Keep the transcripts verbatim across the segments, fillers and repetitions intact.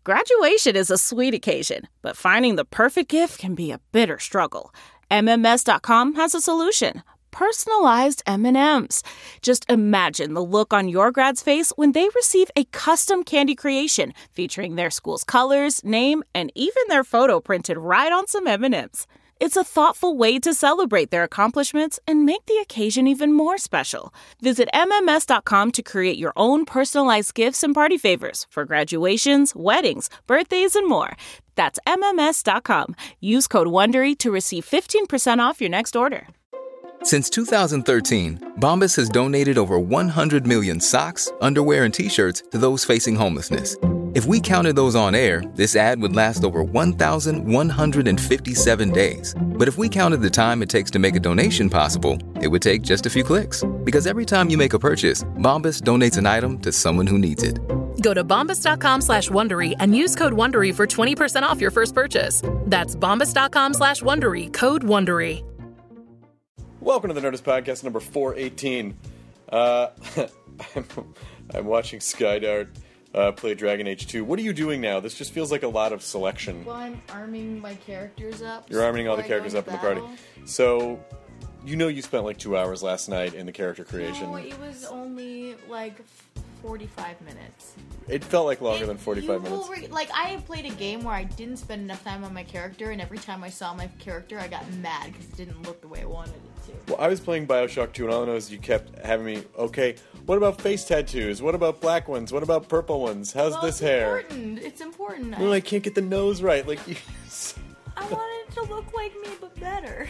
Graduation is a sweet occasion, but finding the perfect gift can be a bitter struggle. M M S dot com has a solution. Personalized M and M's. Just imagine the look on your grad's face when they receive a custom candy creation featuring their school's colors, name, and even their photo printed right on some M and M's. It's a thoughtful way to celebrate their accomplishments and make the occasion even more special. Visit M M S dot com to create your own personalized gifts and party favors for graduations, weddings, birthdays, and more. That's M M S dot com. Use code WONDERY to receive fifteen percent off your next order. Since two thousand thirteen, Bombas has donated over one hundred million socks, underwear, and T-shirts to those facing homelessness. If we counted those on air, this ad would last over one thousand one hundred fifty-seven days. But if we counted the time it takes to make a donation possible, it would take just a few clicks. Because every time you make a purchase, Bombas donates an item to someone who needs it. Go to bombas dot com slash Wondery and use code WONDERY for twenty percent off your first purchase. That's bombas dot com slash Wondery, code WONDERY. Welcome to the Nerdist Podcast number four eighteen. Uh, I'm, I'm watching Skydart uh, play Dragon Age two. What are you doing now? This just feels like a lot of selection. Well, I'm arming my characters up. You're arming all the characters up in the party. So, you know you spent like two hours last night in the character creation. No, it was only like forty-five minutes. It felt like longer it, than forty-five minutes. Re- like, I played a game where I didn't spend enough time on my character, and every time I saw my character, I got mad because it didn't look the way I wanted it to. Well, I was playing Bioshock two, and all I know is you kept having me, okay, what about face tattoos? What about black ones? What about purple ones? How's well, this it's hair? It's important. It's important. No, I can't get the nose right. Like you... I wanted it to look like me, but better.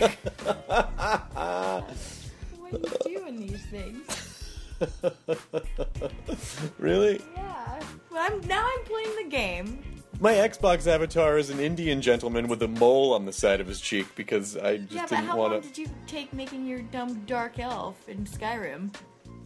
Why are you doing these things? Really? Yeah. Well, I'm now I'm playing the game. My Xbox avatar is an Indian gentleman with a mole on the side of his cheek because I just yeah, but didn't how want to. long did you take making your dumb dark elf in Skyrim?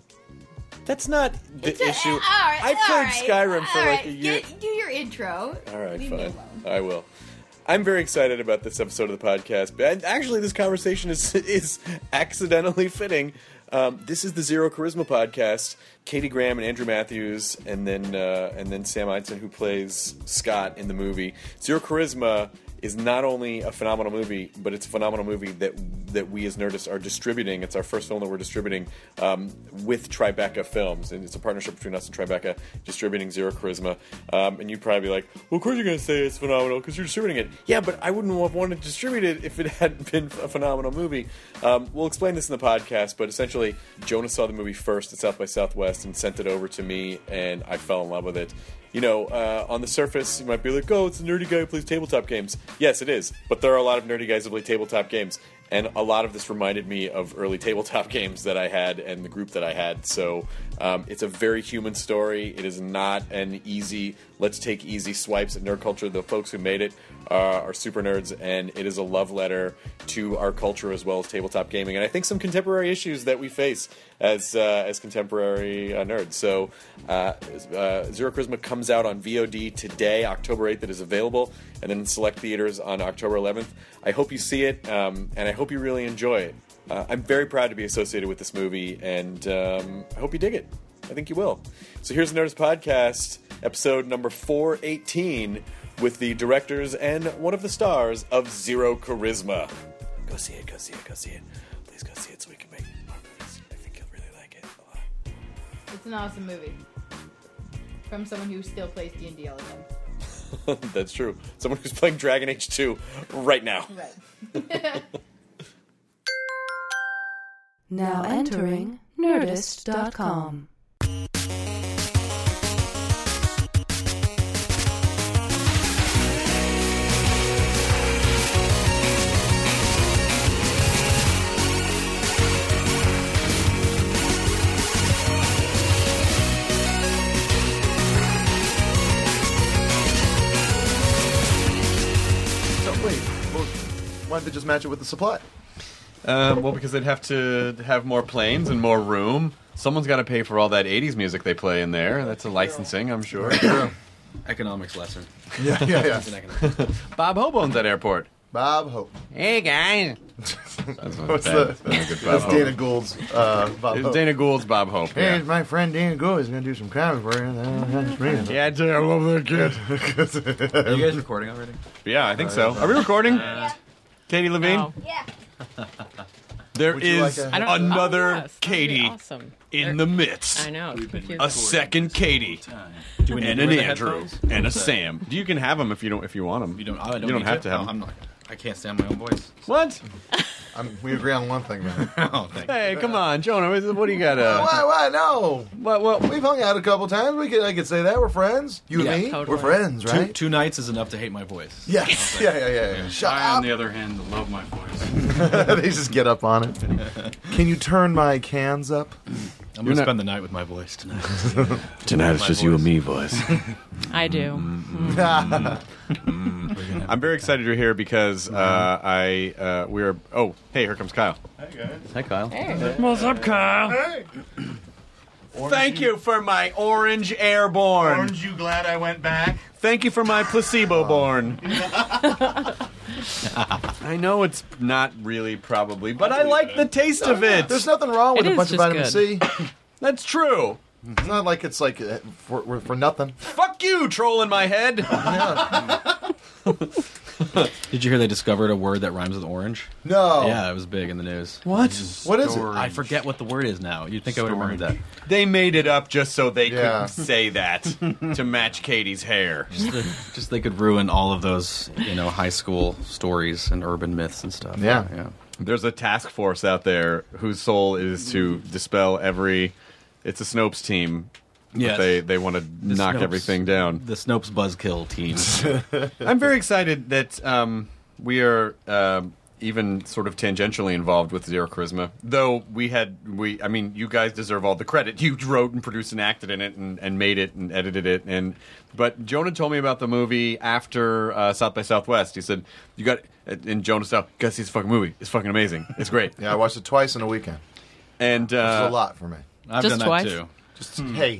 That's not the It's a- issue. all right, I all played right, Skyrim for all like right. a year. Get, do your intro. All right, Leave me fine. alone. I will. I'm very excited about this episode of the podcast. And actually, this conversation is is accidentally fitting. Um, this is the Zero Charisma podcast. Katie Graham and Andrew Matthews, and then uh, and then Sam Eidson, who plays Scott in the movie. Zero Charisma is not only a phenomenal movie, but it's a phenomenal movie that that we as Nerdists are distributing. It's our first film that we're distributing um, with Tribeca Films, and it's a partnership between us and Tribeca distributing Zero Charisma. Um, and you'd probably be like, well, of course you're going to say it's phenomenal because you're distributing it. Yeah, but I wouldn't have wanted to distribute it if it hadn't been a phenomenal movie. Um, we'll explain this in the podcast, but essentially, Jonah saw the movie first at South by Southwest and sent it over to me, and I fell in love with it. You know, uh, on the surface, you might be like, oh, it's a nerdy guy who plays tabletop games. Yes, it is. But there are a lot of nerdy guys who play tabletop games. And a lot of this reminded me of early tabletop games that I had and the group that I had. So um, it's a very human story. It is not an easy, let's take easy swipes at nerd culture. The folks who made it uh, are super nerds, and it is a love letter to our culture as well as tabletop gaming. And I think some contemporary issues that we face as uh, as contemporary uh, nerds. So uh, uh, Zero Charisma comes out on V O D today, October eighth. It is available, and then in select theaters on October eleventh. I hope you see it, um, and I hope you really enjoy it. Uh, I'm very proud to be associated with this movie, and um, I hope you dig it. I think you will. So here's the Nerdist Podcast, episode number four eighteen, with the directors and one of the stars of Zero Charisma. Go see it, go see it, go see it. Please go see it so we can make more movies. I think you'll really like it a lot. It's an awesome movie. From someone who still plays D and D all the time. That's true. Someone who's playing Dragon Age two right now. Right. Now entering Nerdist dot com. Why don't they just match it with the supply? Um, well, because they'd have to have more planes and more room. Someone's got to pay for all that eighties music they play in there. That's a licensing, I'm sure. Economics lesson. Yeah, yeah, yeah. Bob Hope owns that airport. Bob Hope. Hey, guys. That's What's bad. the, That's good Bob that's Hope. Dana Gould's uh, Bob It's Hope. Dana Gould's Bob Hope. Hey, Yeah, my friend Dana Gould is going to do some comedy for you. Yeah, yeah I, tell you, I love that kid. Are you guys recording already? Yeah, I think so. Are we recording? Yeah. Katie Levine? No. Yeah. There Would you is like a- I don't- another oh, yes, that'd be Katie awesome. in There- the midst. I know. It's confusing. A second Katie. Do we need And to an wear the Andrew. headphones? And a Sam. You can have them if you don't if you want them. You don't. I don't, You don't need have to have No, them. I'm not. I can't stand my own voice. What? I'm, we agree on one thing, man. Oh, thank Hey, come on, Jonah. What do you got? Uh, Why? Why? No. what? What? We've hung out a couple times. We could. I could say that we're friends. You Yeah, and me. totally. We're friends, Two, right? two nights is enough to hate my voice. Yes. Yeah. Yeah. Yeah. yeah. Shut I, up. on the other hand, love my voice. They just get up on it. Can you turn my cans up? I'm You're gonna not- spend the night with my voice tonight. Tonight it's My just you and voice. me, voice. I do. I'm very excited you're here because uh, I uh, we're. Oh, hey, here comes Kyle. Hi, Kyle. What's up, Kyle? Thank you for my orange airborne. Aren't you glad I went back? Thank you for my placebo born. I know it's not really probably, but I like the taste of it. There's nothing wrong with It a is bunch of just vitamin good. C. That's true. It's not like it's like uh, for for nothing. Fuck you, troll in my head. Did you hear they discovered a word that rhymes with orange? No. Yeah, it was big in the news. What? What is it? I forget what the word is now. You'd think I would have remembered that. They made it up just so they Yeah. could say that to match Katie's hair. Just, the, just they could ruin all of those, you know, high school stories and urban myths and stuff. Yeah. yeah. There's a task force out there whose soul is to dispel every. It's a Snopes team. but Yes. They they want to The knock Snopes- everything down. The Snopes Buzzkill team. I'm very excited that um, we are um, even sort of tangentially involved with Zero Charisma. Though we had we, I mean, you guys deserve all the credit. You wrote and produced and acted in it and, and made it and edited it. And but Jonah told me about the movie after uh, South by Southwest. He said you got in Jonah's style. You got to see this fucking movie. It's fucking amazing. It's great. Yeah, I watched it twice in a weekend. And Which is uh, a lot for me. I've Just done twice? that too. Just hey.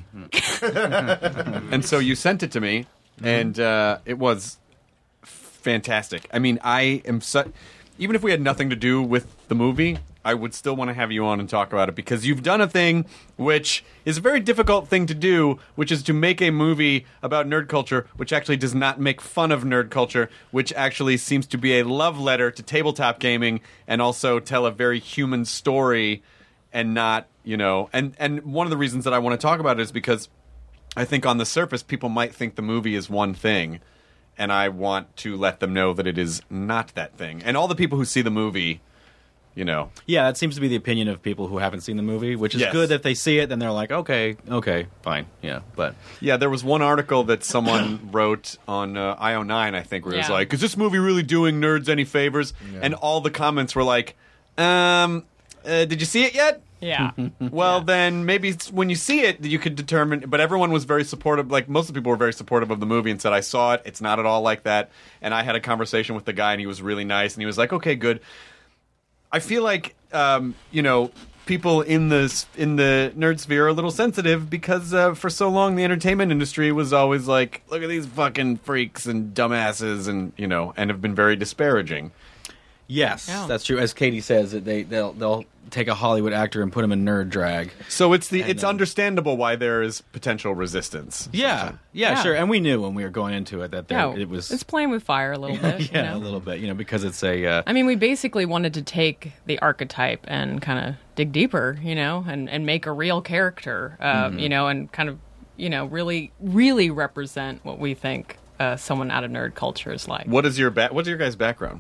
And so you sent it to me, and uh, it was fantastic. I mean, I am su- even if we had nothing to do with the movie, I would still want to have you on and talk about it because you've done a thing which is a very difficult thing to do, which is to make a movie about nerd culture, which actually does not make fun of nerd culture, which actually seems to be a love letter to tabletop gaming and also tell a very human story and not, you know, and, and one of the reasons that I want to talk about it is because I think on the surface, people might think the movie is one thing, and I want to let them know that it is not that thing. And all the people who see the movie, you know. Yeah, that seems to be the opinion of people who haven't seen the movie, which is Yes. good. If they see it, then they're like, okay, okay, fine, yeah. But Yeah, there was one article that someone wrote on uh, I O nine, I think, where it was Yeah. like, is this movie really doing nerds any favors? And all the comments were like, um, uh, did you see it yet? Yeah. Well, then maybe it's when you see it, you could determine. But everyone was very supportive. Like most of the people were very supportive of the movie and said, "I saw it. It's not at all like that." And I had a conversation with the guy, and he was really nice, and he was like, "Okay, good." I feel like um, you know people in the in the nerd sphere are a little sensitive because uh, for so long the entertainment industry was always like, "Look at these fucking freaks and dumbasses," and you know, and have been very disparaging. yes, Yeah. that's true. As Katie says, that they they'll they'll take a Hollywood actor and put him in nerd drag. So it's the And, it's um, understandable why there is potential resistance. Yeah, yeah, Yeah. sure. And we knew when we were going into it that there Yeah, it was it's playing with fire a little bit. yeah, you a know? little bit, you know, because it's a uh, I mean, we basically wanted to take the archetype and kind of dig deeper, you know, and, and make a real character, uh, Mm-hmm. you know, and kind of, you know, really, really represent what we think uh, someone out of nerd culture is like. What is your ba- what's your guys' background?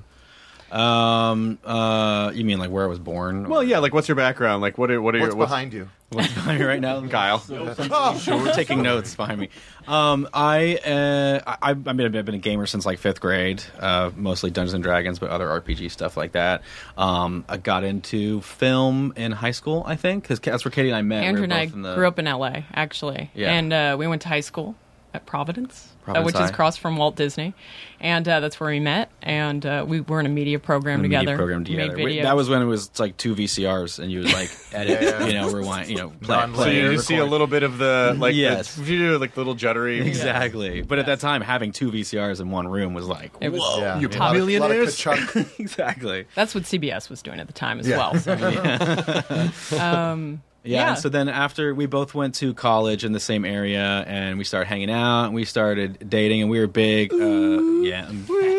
um uh you mean like where I was born? Well, yeah, like what's your background? Like what are what are What's your behind you? What's behind me right now? Kyle? Sure, we're taking notes behind me. Um, I, uh, I, I mean, I've been a gamer since like fifth grade, uh, mostly Dungeons and Dragons, but other R P G stuff like that. Um, I got into film in high school, I think, because that's where Katie and I met. Andrew We and were I both in the- grew up in L A, actually. Yeah. And uh, we went to high school at Providence, uh, Providence which is High. across from Walt Disney, and uh, that's where we met. And uh, we were in a media program A together. media program We made together. We- videos. that was when it was like two V C Rs, and you would like edit, Yeah, yeah. you know, rewind, you know, play, Non-linear. So play you, you record. see a little bit of the like Yes. the, you do like little juddery. Exactly. But at that time, having two V C Rs in one room was like, It was- whoa. Yeah. You A lot of- lot of billionaires? ka-chunk. Exactly. That's what C B S was doing at the time as Yeah. well. So. um, Yeah, Yeah. and so then after we both went to college in the same area, and we started hanging out, and we started dating, and we were big. Uh, yeah,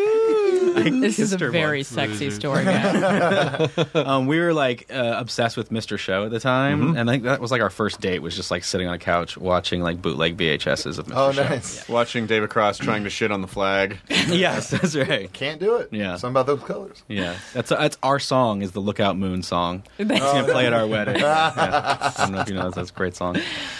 this is a kissed her very once. sexy story, guys. um, we were like uh, obsessed with Mister Show at the time, and I think that was like our first date. Was just like sitting on a couch watching like bootleg V H Ses of Mister Oh, Show. nice. Watching David Cross trying to shit on the flag. Yes, that's right. Can't do it. Yeah. Something about those colors. Yeah, that's that's our song. Is the Lookout Moon song? It's gonna play at our wedding. Yeah. I don't know if you know that's a great song.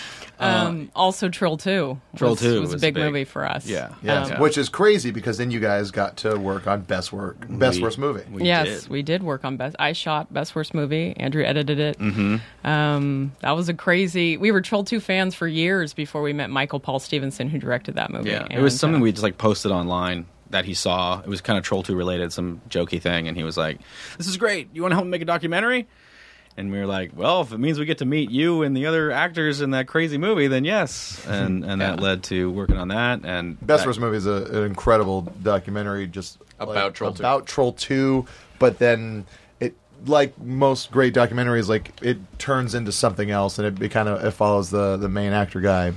Um, also, Trill two. Trill was, two was, was a big, big. movie for us. Yeah. Yeah, Um, which is crazy because then you guys got to work on best work, best We- worst movie. we yes, did. we did work on best. I shot best worst movie. Andrew edited it. Mm-hmm. Um, that was a crazy. We were Troll two fans for years before we met Michael Paul Stevenson, who directed that movie. Yeah, it And, was something uh, we just like posted online that he saw. It was kind of Troll two related, some jokey thing, and he was like, "This is great. You want to help me make a documentary?" And we were like, "Well, if it means we get to meet you and the other actors in that crazy movie, then yes." And and that led to working on that. And Best that, Worst Movie is a, an incredible documentary just About like, Troll two. about Troll two, but then it, like most great documentaries, like it turns into something else, and it, it kind of it follows the the main actor guy,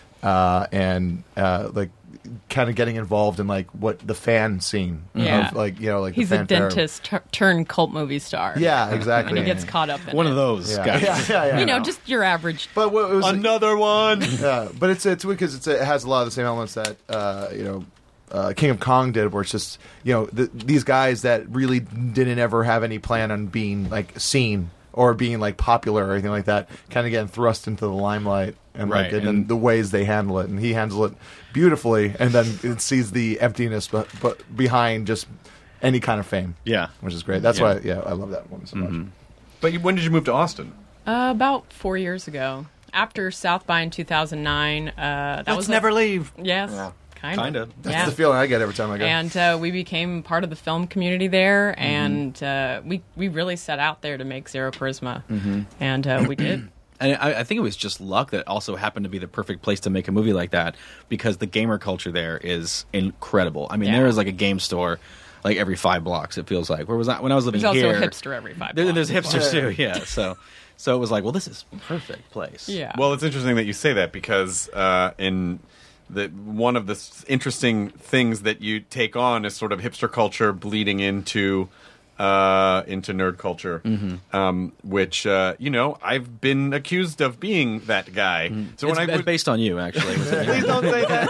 uh, and uh, like kind of getting involved in like what the fan scene, Yeah. of, like you know, like He's the a fanfare. dentist tur- turned cult movie star. Yeah, exactly. And he gets caught up in one it. of those Yeah, guys. yeah, yeah, yeah, You know, I just your average. But what it was Another one. Yeah, but it's it's because it's it has a lot of the same elements that uh, you know uh, King of Kong did, where it's just you know the, these guys that really didn't ever have any plan on being like seen or being like popular or anything like that, kind of getting thrust into the limelight and like Right, and, and- the ways they handle it, and he handles it beautifully, and then it sees the emptiness but, but behind just any kind of fame. Yeah. which is great. That's Yeah. why yeah I love that one so much. But you, when did you move to Austin? Uh, about four years ago, after South by in two thousand nine. Uh, that was a- leave. Yes, kind of. Kinda. That's yeah. the feeling I get every time I go. And uh, we became part of the film community there, and uh, we we really set out there to make Zero Charisma, and uh, we did. And I, I think it was just luck that also happened to be the perfect place to make a movie like that, because the gamer culture there is incredible. I mean, Yeah. there is like a game store like every five blocks. It feels like. Where was that when I was living There's also here? a hipster every five There, blocks. there's hipsters too. Yeah. So, so it was like, well, this is a perfect place. Yeah. Well, it's interesting that you say that because uh, in the one of the s- interesting things that you take on is sort of hipster culture bleeding into uh, into nerd culture, um, which uh, you know I've been accused of being that guy. So It's, when I it's would, based on you, actually. please don't say that.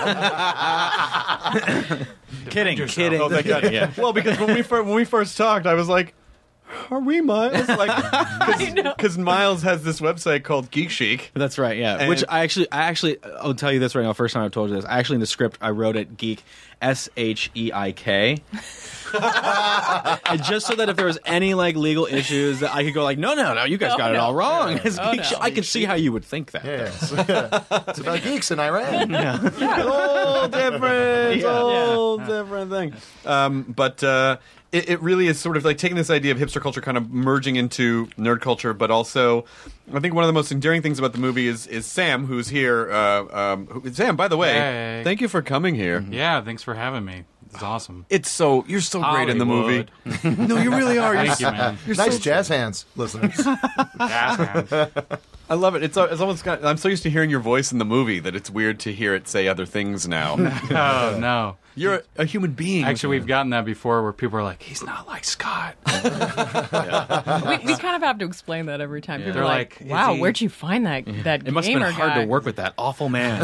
kidding, kidding. Oh, thank God. Yeah. Well, because when we fir- when we first talked, I was like, "Are we Miles?" Like, because Miles has this website called Geek Chic. That's right, yeah. And- Which I actually, I actually, I'll tell you this right now. First time I've told you this. I actually in the script I wrote it geek, S H E I K, and just so that if there was any like legal issues, that I could go like, no, no, no, you guys Oh, got it no. all wrong. It's Oh, geek no. Chic. I can see how you would think that. Yeah, so, yeah. It's about geeks in Iran. Whole different, Yeah. whole different thing. Um, but uh, it, it really is sort of like taking this idea of hipster culture, kind of merging into nerd culture. But also, I think one of the most endearing things about the movie is is Sam, who's here. Uh, um, who, Sam, by the way, Hey. thank you for coming here. Yeah, thanks for having me. It's awesome. It's so you're so great in the movie. Hollywood. No, you really are. Thank You're you, man. You're Nice so- jazz hands, listeners. Jazz hands. I love it. It's, it's almost got, I'm so used to hearing your voice in the movie that it's weird to hear it say other things now. Oh, no. You're a, a human being. Actually, we've gotten that before where people are like, he's not like Scott. we, we kind of have to explain that every time. People They're are like, like, "Wow, is he- where'd you find that that It must have gamer been hard guy?" to work with that awful man.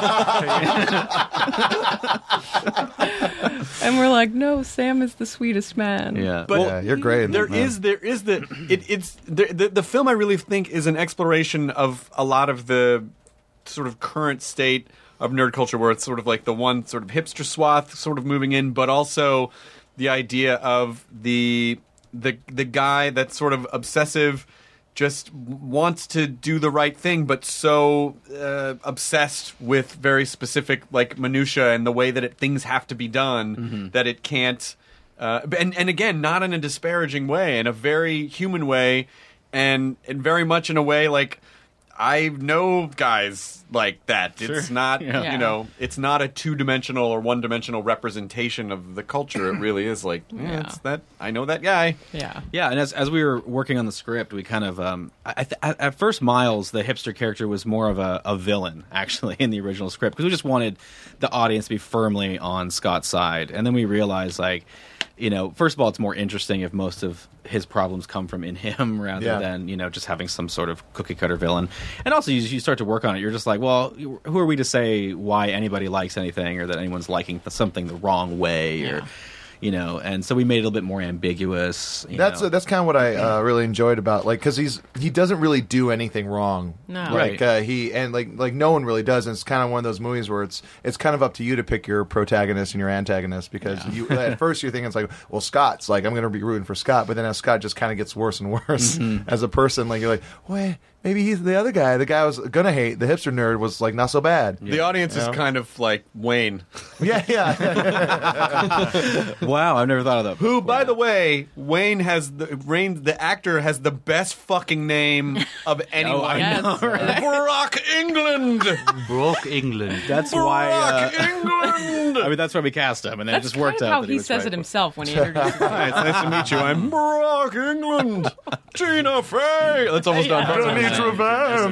And we're like, "No, Sam is the sweetest man." yeah, But- yeah, you're great. in There that, man. is, there is the it, it's the, the the film. I really think is an exploration of a lot of the sort of current state of nerd culture, where it's sort of like the one sort of hipster swath sort of moving in, but also the idea of the the the guy that's sort of obsessive, just wants to do the right thing, but so uh, obsessed with very specific like minutia and the way that it, things have to be done mm-hmm. that it can't. Uh, and and again, not in a disparaging way, in a very human way, and and very much in a way like I know guys like that. It's Sure. not Yeah. you know, it's not a two dimensional or one dimensional representation of the culture. It really is like yeah, Yeah. it's that I know that guy. Yeah. Yeah, and as as we were working on the script, we kind of um, I, th- at first Miles, the hipster character, was more of a, a villain actually in the original script because we just wanted the audience to be firmly on Scott's side, and then we realized like. You know, first of all, it's more interesting if most of his problems come from in him rather Yeah. than, you know, just having some sort of cookie cutter villain. And also, you, you start to work on it. You're just like, well, who are we to say why anybody likes anything or that anyone's liking something the wrong way or, you know, and so we made it a little bit more ambiguous. You That's know. uh, that's kind of what I uh, really enjoyed about like because he's he doesn't really do anything wrong. No. like Right. uh, he and like like no one really does. And it's kind of one of those movies where it's it's kind of up to you to pick your protagonist and your antagonist because you at first you're thinking it's like well Scott's like I'm going to be rooting for Scott, but then as Scott just kind of gets worse and worse as a person, like you're like wait maybe he's the other guy. The guy I was gonna hate the hipster nerd was like not so bad. The audience You is know? kind of like Wayne, Yeah, yeah. Wow, I've never thought of that. who, by the way, Wayne has the Wayne, the actor has the best fucking name of anyone. I Yes. know, right? Brock England. Broke England. That's why. Brock Uh, England. I mean, that's why we cast him, and then That's it just worked kind out. of how that he was says right. it himself when he introduces Hi, it's nice to meet you. I'm Brock England. Tina Fey. That's almost Yeah. done.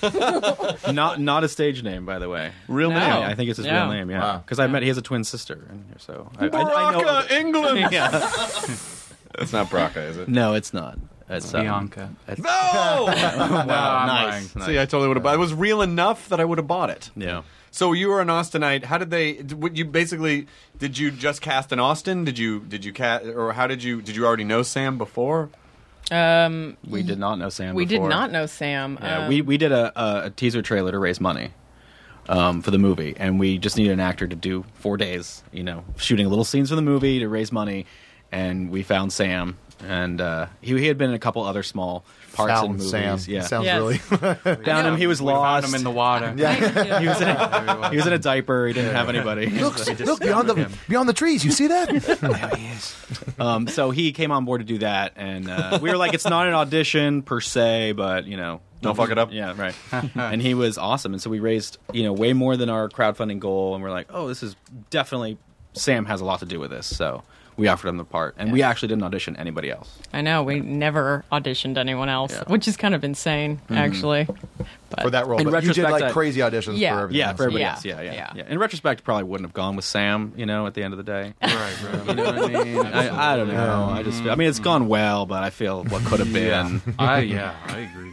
Not not a stage name, by the way. Real No. name. Yeah, I think it's his No. real name. Yeah, Wow. because I met he has a twin sister, and so I, I, I know. Brocka England. Yeah. That's not Brocka, is it? No, it's not. It's um, Bianca. it's- No. wow, I'm nice. lying. See, I totally would have bought it. It was real enough that I would have bought it. Yeah. So you were an Austinite. How did they? Did, what you basically did you just cast in Austin? Did you did you cast or how did you did you already know Sam before? Um, We did not know Sam. we before. did not know Sam. Yeah, Um, we we did a, a, a teaser trailer to raise money um, for the movie, and we just needed an actor to do four days, you know, shooting little scenes for the movie to raise money, and we found Sam, and uh, he he had been in a couple other small parts Found in movies. Sam. Yeah, Sounds Yes. really. found him. He was We lost. found him in the water. yeah. he was in a, he was in a diaper. He didn't have anybody. Look, look beyond the beyond the trees. You see that? There he is. Um, so he came on board to do that, and uh, we were like, it's not an audition per se, but you know, Don't fuck it up. Yeah, right. And he was awesome, and so we raised you know way more than our crowdfunding goal, and we're like, oh, this is definitely Sam has a lot to do with this, so we offered him the part, and we actually didn't audition anybody else. I know we never auditioned anyone else, Yeah. which is kind of insane, actually. But For that role, In but you did retrospect, like I- crazy auditions Yeah. for everything Yeah, else. for everybody Yeah. else. Yeah, yeah, Yeah. yeah. In retrospect, probably wouldn't have gone with Sam. You know, at the end of the day. Right, right. You know what I mean? I, I don't know. I just, I mean, it's gone well, but I feel what could have been. I yeah, I agree.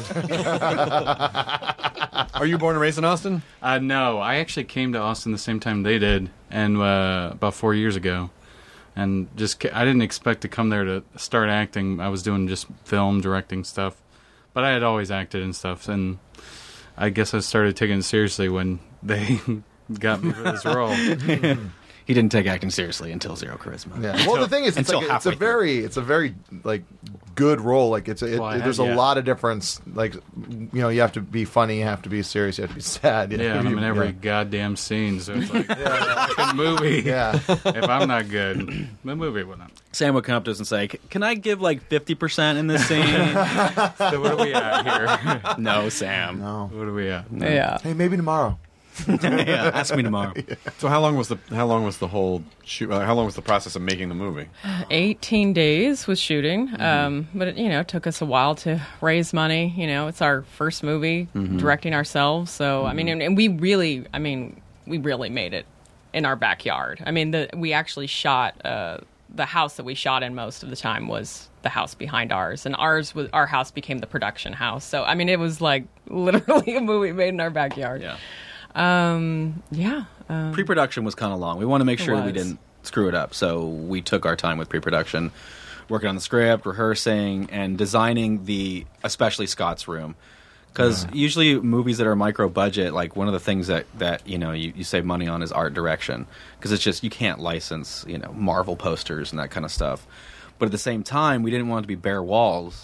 Are you born and raised in Austin? Uh, no, I actually came to Austin the same time they did, and uh, about four years ago, and just ca- I didn't expect to come there to start acting. I was doing just film directing stuff, but I had always acted and stuff, and I guess I started taking it seriously when they got me for this role. He didn't take acting seriously until Zero Charisma. Yeah. Well, the thing is, it's until like it's a halfway through. very, it's a very like good role. Like it's a, it, Well, I there's had- a yeah. lot of difference. Like you know, you have to be funny, you have to be serious, you have to be sad. you Yeah, know, and I'm in every yeah. goddamn scene, so it's like a fucking movie. Yeah. If I'm not good, the movie will not. Sam would come up to us and say, "Can I give like fifty percent in this scene?" So what are we at here? No, Sam. No. What are we at? yeah, Hey, maybe tomorrow. Yeah, ask me tomorrow. So how long was the how long was the whole shoot? Uh, how long was the process of making the movie? eighteen days was shooting, um, but it, you know, took us a while to raise money. You know, it's our first movie, directing ourselves. So I mean, and, and we really, I mean, we really made it in our backyard. I mean, the we actually shot uh, the house that we shot in most of the time was the house behind ours, and ours was our house became the production house. So I mean, it was like literally a movie made in our backyard. Yeah. Um, yeah. Um, Pre-production was kind of long. We wanted to make sure that we was. didn't screw it up, so we took our time with pre-production, working on the script, rehearsing, and designing the, especially Scott's room. Because usually movies that are micro budget, like one of the things that, that you know you, you save money on is art direction, because it's just you can't license you know Marvel posters and that kind of stuff. But at the same time, we didn't want it to be bare walls,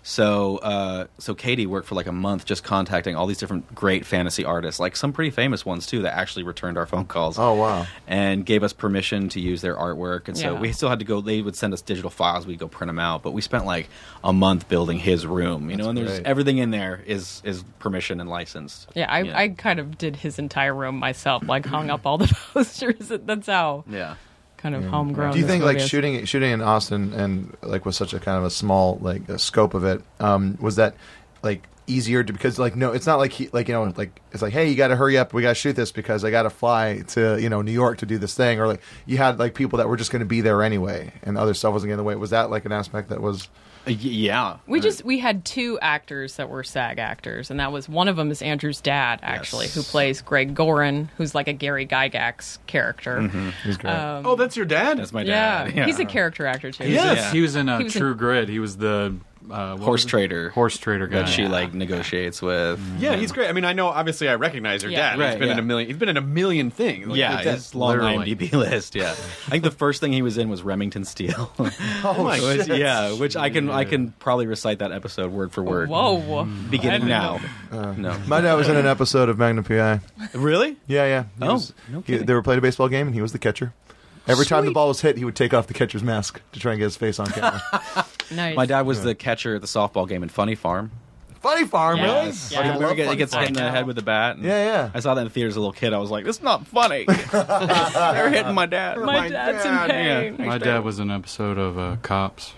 So, uh, so Katie worked for like a month just contacting all these different great fantasy artists, like some pretty famous ones too, that actually returned our phone calls. Oh wow! And gave us permission to use their artwork, and so Yeah. we still had to go. They would send us digital files, we'd go print them out. But we spent like a month building his room, you know. And there's great. everything in there is is permission and licensed. Yeah, I, I kind of did his entire room myself, like hung up all the posters. That's how yeah. kind of homegrown. Do you this think like movie is. shooting shooting in Austin and like with such a kind of a small like uh, scope of it um, was that like easier to because like no it's not like he like you know like it's like hey you got to hurry up we got to shoot this because I got to fly to you know New York to do this thing or like you had like people that were just going to be there anyway and other stuff wasn't getting in the way. Was that like an aspect that was Uh, y- yeah. We just we had two actors that were SAG actors, and that was one of them is Andrew's dad, actually, Yes. who plays Greg Gorin, who's like a Gary Gygax character. Mm-hmm. He's great. Um, Oh, that's your dad? That's my yeah, dad. Yeah. he's a character actor too. Yes, Yeah. he was in uh, He was in- True Grit. He was the uh, what Horse was it? trader. Horse trader guy. that she like negotiates with. Yeah, he's great. I mean, I know. Obviously, I recognize your Yeah. dad. Right, he's been in yeah. a million. He's been in a million things. Like, Yeah, that's his long literally. IMDb list. Yeah, I think the first thing he was in was Remington Steele. oh my Which- yeah, which I can I can probably recite that episode word for word. Whoa! Beginning I now. didn't no, My dad was in an episode of Magnum P I. really? Yeah, yeah. He Oh, was- no he- kidding. they were playing a baseball game and he was the catcher. Every time the Sweet. ball was hit, he would take off the catcher's mask to try and get his face on camera. Nice. My dad was the catcher at the softball game in Funny Farm. Funny Farm, Yes. really? Yes. Like, Yeah. remember he gets- he gets hit in the Farm. head with the bat. and Yeah, yeah. I saw that in theaters as a little kid. I was like, "This is not funny." They're hitting my dad. My dad's in dad. pain. Yeah. My dad was in an episode of uh, Cops.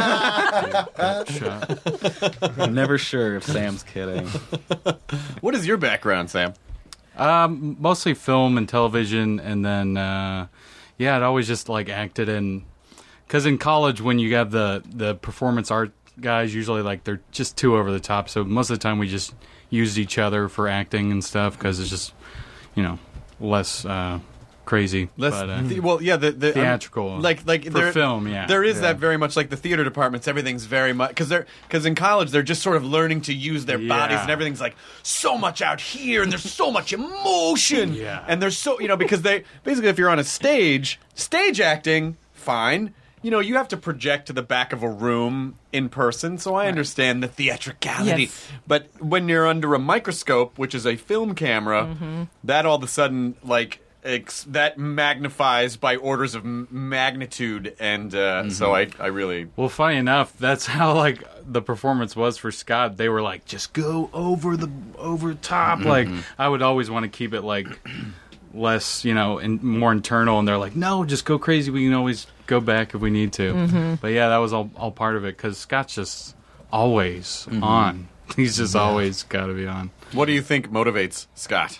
Got shot. I'm never sure if Sam's kidding. What is your background, Sam? Um, mostly film and television, and then uh, yeah, I'd always just like acted in. Because in college, when you have the the performance art guys, usually like they're just too over the top. So most of the time, we just used each other for acting and stuff because it's just you know less uh, crazy. Less, but, uh, the- well, yeah, the, the theatrical. like like for there, film, yeah. There is Yeah. that very much like the theater departments. Everything's very much because they're because in college they're just sort of learning to use their bodies Yeah. and everything's like so much out here and there's so much emotion. Yeah. And there's so you know because they basically if you're on a stage, stage acting, fine. You know, you have to project to the back of a room in person, so I understand the theatricality. Yes. But when you're under a microscope, which is a film camera, Mm-hmm. that all of a sudden, like, ex- that magnifies by orders of m- magnitude, and uh, so I, I really... Well, funny enough, that's how like the performance was for Scott. They were like, just go over the over top. Like I would always want to keep it like less, you know, and more internal. And they're like, no, just go crazy. We can always go back if we need to. But yeah, that was all all part of it because Scott's just always on. He's just always got to be on. What do you think motivates Scott?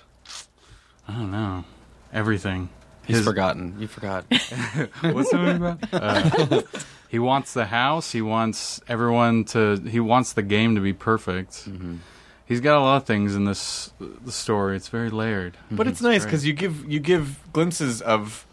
I don't know everything. He's His- forgotten. You forgot. What's the movie about? Uh, he wants the house. He wants everyone to. He wants the game to be perfect. He's got a lot of things in this the story. It's very layered. But it's nice because you give you give glimpses of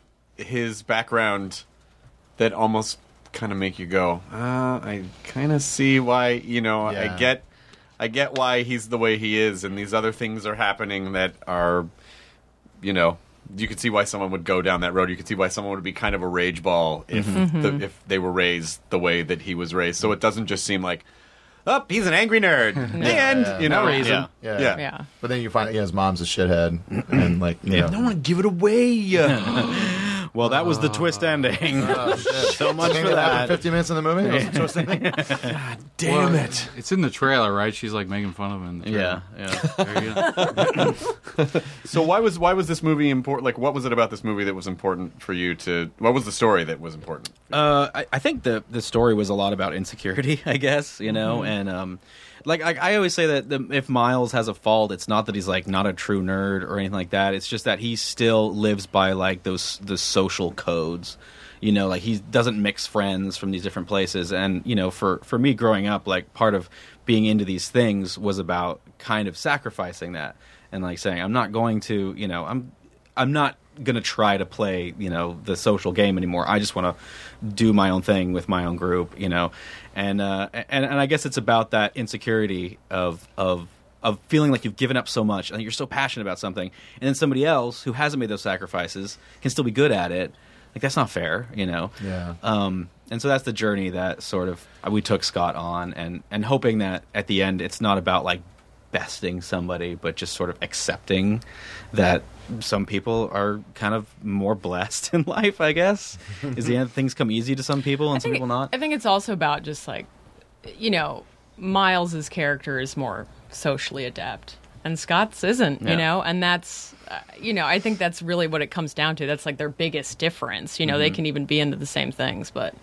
his background that almost kind of make you go, uh, I kind of see why, you know, I Yeah. get I get why he's the way he is, and these other things are happening that are, you know, you could see why someone would go down that road. You could see why someone would be kind of a rage ball if the, if they were raised the way that he was raised. So it doesn't just seem like, oh, he's an angry nerd. The end, yeah. you know. No reason. Yeah. Yeah. Yeah. Yeah. But then you find out yeah, his mom's a shithead, and like, you Yeah. know. I don't want to give it away. Well, that was the twist ending. So much Thing for that happened that. fifty minutes in the movie. That was the twist ending? Damn it. It's in the trailer, right? She's like making fun of him. In the trailer. Yeah, yeah. There you go. So why was why was this movie important? Like, what was it about this movie that was important for you to? What was the story that was important? Uh, I, I think the the story was a lot about insecurity, I guess, you know, and um, like I, I always say that the, if Miles has a fault, it's not that he's like not a true nerd or anything like that. It's just that he still lives by like those the social codes, you know, like he doesn't mix friends from these different places. And you know, for for me growing up, like part of being into these things was about kind of sacrificing that and like saying I'm not going to, you know, I'm I'm not going to try to play, you know, the social game anymore. I just want to do my own thing with my own group, you know. And uh and and I guess it's about that insecurity of of of feeling like you've given up so much and you're so passionate about something, and then somebody else who hasn't made those sacrifices can still be good at it, like that's not fair, you know. Yeah. Um, and so that's the journey that sort of we took Scott on, and and hoping that at the end it's not about like besting somebody, but just sort of accepting that some people are kind of more blessed in life, I guess. Is the end things come easy to some people and I some think people not? I think it's also about just like, you know, Miles's character is more socially adept, and Scott's isn't, Yeah. you know, and that's, uh, you know, I think that's really what it comes down to. That's like their biggest difference. You know, they can even be into the same things, but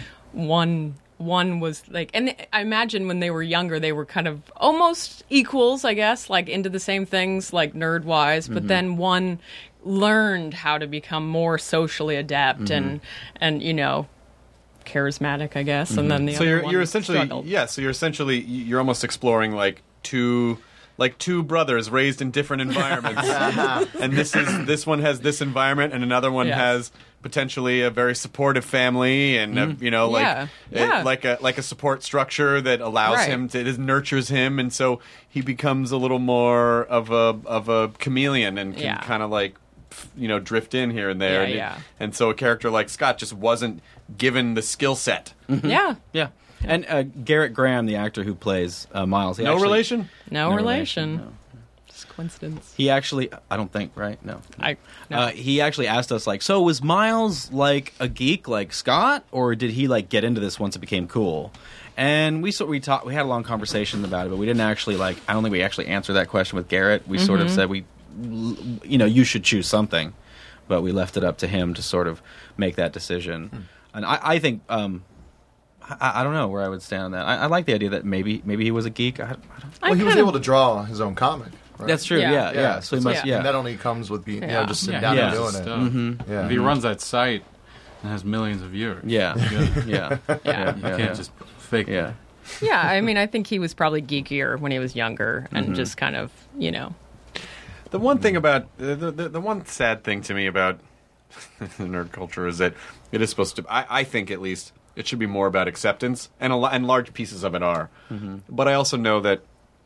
one one was like, and I imagine when they were younger, they were kind of almost equals, I guess, like into the same things, like nerd wise. But then one learned how to become more socially adept and and you know, charismatic, I guess, and then the So other you're one you're essentially struggled. yeah. So you're essentially you're almost exploring like two like two brothers raised in different environments, and this is this one has this environment, and another one Yes. has potentially a very supportive family, and uh, you know like Yeah. uh, Yeah. like a like a support structure that allows Right. him to it nurtures him, and so he becomes a little more of a of a chameleon and can Yeah. kind of like f- you know drift in here and there, Yeah, and, yeah. and so a character like Scott just wasn't given the skill set. Yeah. Yeah. And uh, Garrett Graham, the actor who plays uh, Miles, he No actually, relation. No, No relation. relation, no. Just coincidence. He actually, I don't think, right? No. I no. Uh, he actually asked us, like, so was Miles like a geek like Scott, or did he like get into this once it became cool? And we sort we talked, we had a long conversation about it, but we didn't actually like. I don't think we actually answered that question with Garrett. We sort of said we, you know, you should choose something, but we left it up to him to sort of make that decision. And I, I think. Um, I, I don't know where I would stand on that. I, I like the idea that maybe maybe he was a geek. I, I don't, I Well, he was kind of- able to draw his own comic. Right? that's true. Yeah. Yeah, yeah. Yeah, So he so must. it's- Yeah. And that only comes with being, you Yeah. know, just sitting Yeah, down he and does doing his it. stuff. Mm-hmm. Yeah. If he runs that site and has millions of viewers, Yeah. Yeah. Yeah. Yeah. you yeah, can't yeah. just fake Yeah. it. Yeah, I mean, I think he was probably geekier when he was younger, and Mm-hmm. just kind of, you know. The one thing about the, the the one sad thing to me about nerd culture is that it is supposed to. I, I think at least it should be more about acceptance, and a lo- and large pieces of it are. But I also know that,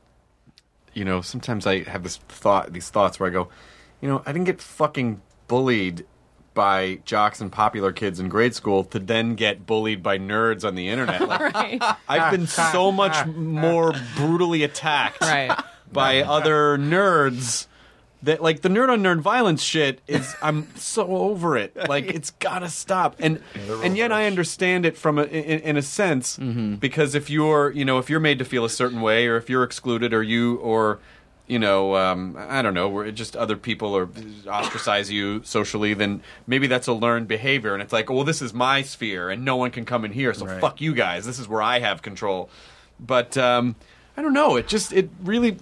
you know, sometimes I have this thought, these thoughts where I go, you know, I didn't get fucking bullied by jocks and popular kids in grade school to then get bullied by nerds on the internet. Like, Right. I've been so much more brutally attacked Right. by other nerds that like the nerd on nerd violence shit is I'm so over it. Like it's gotta stop. And and yet I understand it from a, in, in a sense because if you're you know if you're made to feel a certain way or if you're excluded or you or you know um, I don't know where it just other people or ostracize you socially, then maybe that's a learned behavior and it's like, well, this is my sphere and no one can come in here, so Right. fuck you guys. This is where I have control. But um, I don't know. It just it really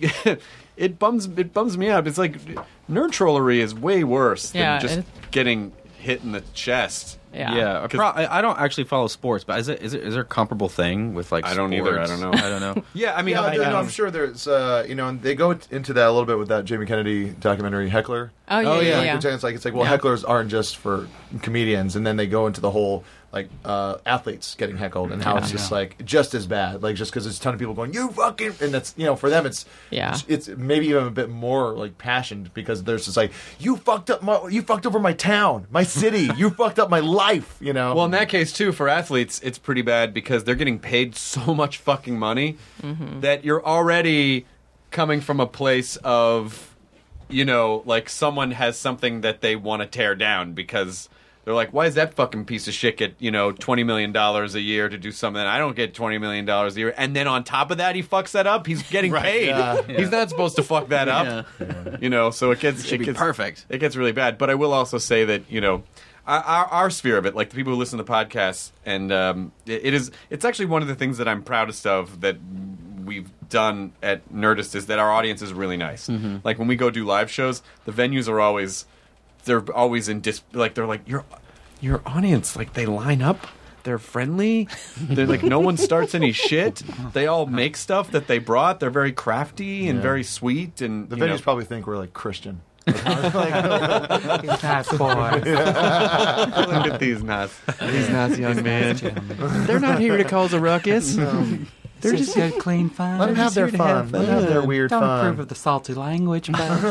it bums it bums me out. It's like nerd trollery is way worse Yeah, than just it- getting hit in the chest. Yeah. Yeah, a pro- I I don't actually follow sports, but is it is it is there a comparable thing with like? I don't either, I sports? don't know. I don't know. Yeah, I mean, Yeah, I, no, um, I'm sure there's, uh, you know, and they go t- into that a little bit with that Jamie Kennedy documentary, Heckler. Oh, yeah, Oh, yeah, yeah. Like, yeah. which It's like it's like, well, Yeah. hecklers aren't just for comedians, and then they go into the whole like uh, athletes getting heckled and how it's just like just as bad, like just because there's a ton of people going, you fucking, and that's you know for them it's Yeah. it's, it's maybe even a bit more like passionate because there's just like you fucked up my you fucked over my town, my city, you fucked up my life, you know. well, in that case too, for athletes, it's pretty bad because they're getting paid so much fucking money that you're already coming from a place of, you know, like someone has something that they want to tear down because they're like, why is that fucking piece of shit get, you know, twenty million dollars a year to do something? I don't get twenty million dollars a year. And then on top of that, he fucks that up. He's getting paid. yeah, He's not supposed to fuck that up. You know, so it gets, Should it be gets perfect. It gets really bad. But I will also say that, you know, our, our, our sphere of it, like the people who listen to podcasts, and um, it, it is, it's actually one of the things that I'm proudest of that we've done at Nerdist is that our audience is really nice. Like when we go do live shows, the venues are always, they're always in dis, like they're like, your, your audience, like they line up. They're friendly. They're like no one starts any shit. They all make stuff that they brought. They're very crafty and Yeah. very sweet. And the you venues know, probably think we're like Christian. That boy. look at these nuts, these nuts young men. They're not here to cause a ruckus. They're just good, clean fun. let them have their fun. Let them have their weird Don't fun. approve of the salty language, but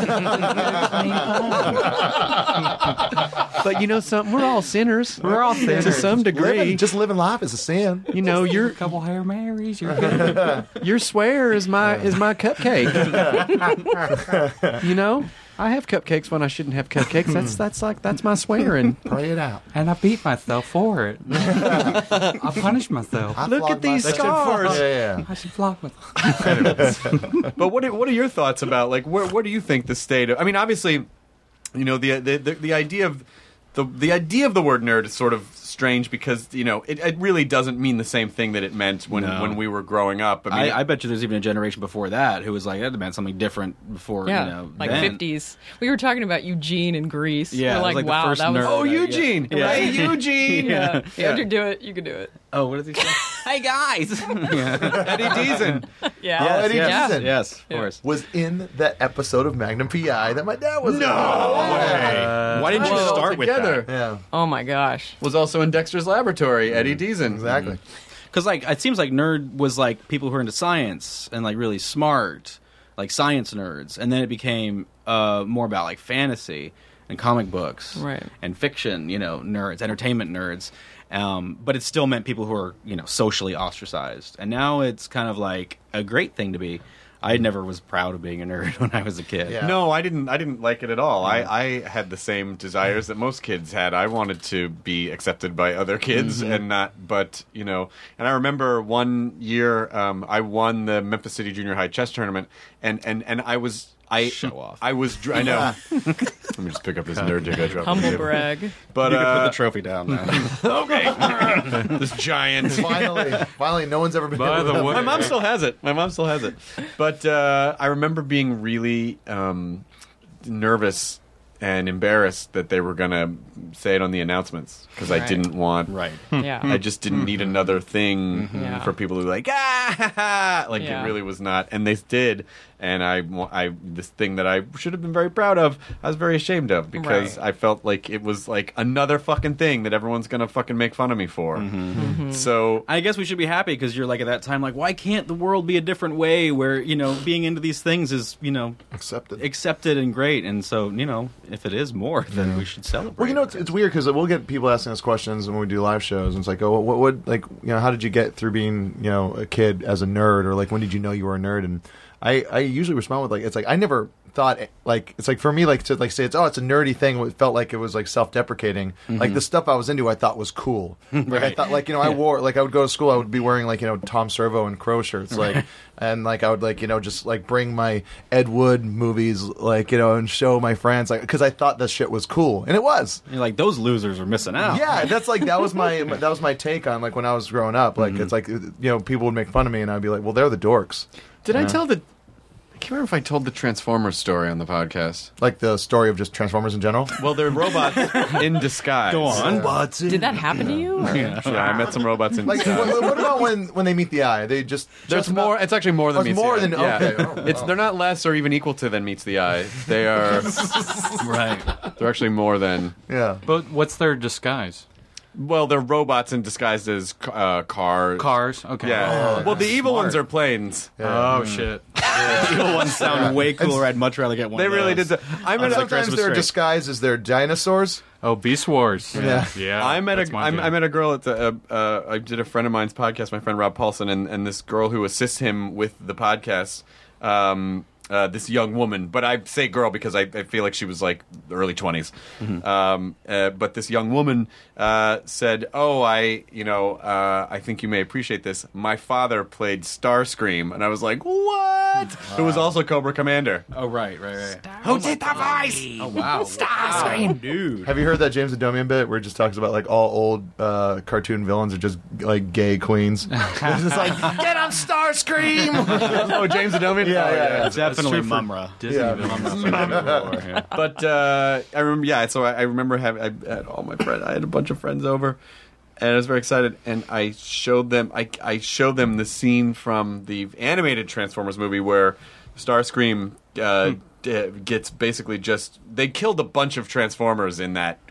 But you know something? We're all sinners. we're all sinners. To some degree. Living, just living life is a sin. You know, You're your a couple Hail Marys. You're good. your swear is my is my cupcake. You know, I have cupcakes when I shouldn't have cupcakes. That's that's like that's my swearing. Pray it out. And I beat myself for it. I punish myself. I Look flogged at these myself. scars. Yeah, yeah. I should flog myself. But what are, what are your thoughts about like where what do you think the state of? I mean, obviously, you know the the the, the idea of the the idea of the word nerd is sort of strange because you know it, it really doesn't mean the same thing that it meant when No. when we were growing up. I mean, I, I bet you there's even a generation before that who was like, that meant something different before, Yeah, you know, like then. fifties. We were talking about Eugene in Greece. Yeah, we're it was like, like the wow, first that was. nerd. oh, Yeah. Eugene, Yeah. hey Eugene, Yeah, Yeah. yeah. You do it. You can do it. Oh, what does he say? Hey, guys! yeah. Eddie Deason. Yeah. Oh, Eddie yes, Deason. yes, of Yeah. course. Was in that episode of Magnum P I that my dad was in. No way. Uh, Why didn't you Well, start with together. that? Yeah, Oh my gosh. Was also in Dexter's Laboratory. Eddie Deason. exactly. Because like it seems like nerd was like people who are into science and like really smart, like science nerds, and then it became uh, more about like fantasy and comic books, Right. and fiction. You know, nerds, entertainment nerds. Um, but it still meant people who are you know socially ostracized, and now it's kind of like a great thing to be. I never was proud of being a nerd when I was a kid. Yeah. No, I didn't. I didn't like it at all. I, I had the same desires that most kids had. I wanted to be accepted by other kids Mm-hmm. and not. But you know, and I remember one year um, I won the Memphis City Junior High chess tournament, and and and I was. I Show off. I was. dr- I know. Let me just pick up this nerd dick I dropped. on the Humble table. brag. But You could put uh, the trophy down now. okay, this giant. Finally, finally, no one's ever been. By able the to- way- My mom still has it. My mom still has it. But uh, I remember being really um, nervous and embarrassed that they were going to say it on the announcements because I Right. didn't want. Right. Yeah. I just didn't need another thing Yeah. for people to be like, ah, ha, ha. Like Yeah. it really was not. And they did. And I, wa- I, this thing that I should have been very proud of, I was very ashamed of because Right. I felt like it was like another fucking thing that everyone's going to fucking make fun of me for. Mm-hmm. So I guess we should be happy because you're like at that time, like, why can't the world be a different way where, you know, being into these things is, you know, accepted. accepted and great. And so, you know, if it is more, then we should celebrate. Well, you know, it's, it's weird because we'll get people asking us questions when we do live shows, and it's like, oh, what would like, you know, how did you get through being, you know, a kid as a nerd, or like, when did you know you were a nerd? And I, I usually respond with like, it's like I never thought like it's like for me like to like say it's oh it's a nerdy thing. It felt like it was like self-deprecating. Like the stuff I was into, I thought was cool. Like I thought like you know I wore like I would go to school, I would be wearing like you know Tom Servo and Crow shirts like. And like I would like you know just like bring my Ed Wood movies like you know and show my friends like because I thought this shit was cool, and it was. You're like, those losers are missing out. Yeah, that's like that was my that was my take on like when I was growing up. Like it's like you know people would make fun of me, and I'd be like, well, they're the dorks. did I tell the? I can't remember if I told the Transformers story on the podcast. Like the story of just Transformers in general. Well, they're robots in disguise. Go on. Robots. Did that happen to you? or- Yeah, I met some robots in Like disguise. what, what about when when they meet the eye? They just There's just more. About, It's actually more than Oh, it's meets more the eye. than- Yeah. okay. Oh, It's wow. they're not less or even equal to than meets the eye. They are. Right. They're actually more than. yeah. But what's their disguise? Well, they're robots in disguised as uh, cars. Cars. Okay. Yeah. Oh, well, the evil smart. ones are planes. Oh shit. Evil ones sound way cooler. I'd much rather get one They of really did. those. The, I met. like a- Sometimes Christmas they're tree. disguised as they're dinosaurs. Oh, Beast Wars. Yeah. Yeah. I met that's a my I, jam. I met a girl at the uh, uh, I did a friend of mine's podcast, my friend Rob Paulson, and, and this girl who assists him with the podcast. Um, uh, this young woman, but I say girl because I, I feel like she was like early twenties. Um, uh, but this young woman uh, said, "Oh, I, you know, uh, I think you may appreciate this. My father played Starscream," and I was like, "What?" Who was also Cobra Commander. Oh, right, right, right. Who did the voice? Oh, wow. Starscream. Dude. Have you heard that James Adomian bit where it just talks about like all old uh, cartoon villains are just like gay queens? It's just like get on Starscream. Oh, James Adomian. Yeah, Oh, yeah, yeah. Definitely Mumra. Disney Yeah. villains. But uh, I remember, yeah. So I, I remember having I had all my friends. I had a bunch of friends over, and I was very excited. And I showed them. I, I showed them the scene from the animated Transformers movie where Starscream uh, d- gets basically just. They killed a bunch of Transformers in that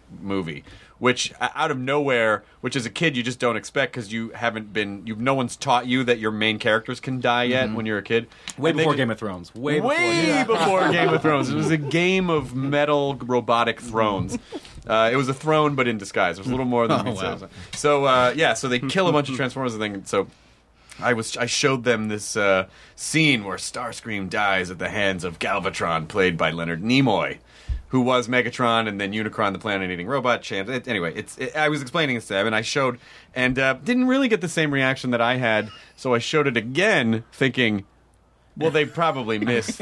movie, which uh, out of nowhere, which as a kid you just don't expect because you haven't been, you no one's taught you that your main characters can die yet Mm-hmm. when you're a kid. Way And they before just- Game of Thrones. Way before. Way yeah. before Game of Thrones. It was a game of metal robotic thrones. Uh, it was a throne, but in disguise. It was a little more than Oh, meets wow. it. So uh, yeah, so they kill a bunch of Transformers and things. So I was I showed them this uh, scene where Starscream dies at the hands of Galvatron, played by Leonard Nimoy, who was Megatron and then Unicron, the planet-eating robot. Champ. It, anyway, it's it, I was explaining this to them, and I showed, and uh, didn't really get the same reaction that I had. So I showed it again, thinking, well, they probably missed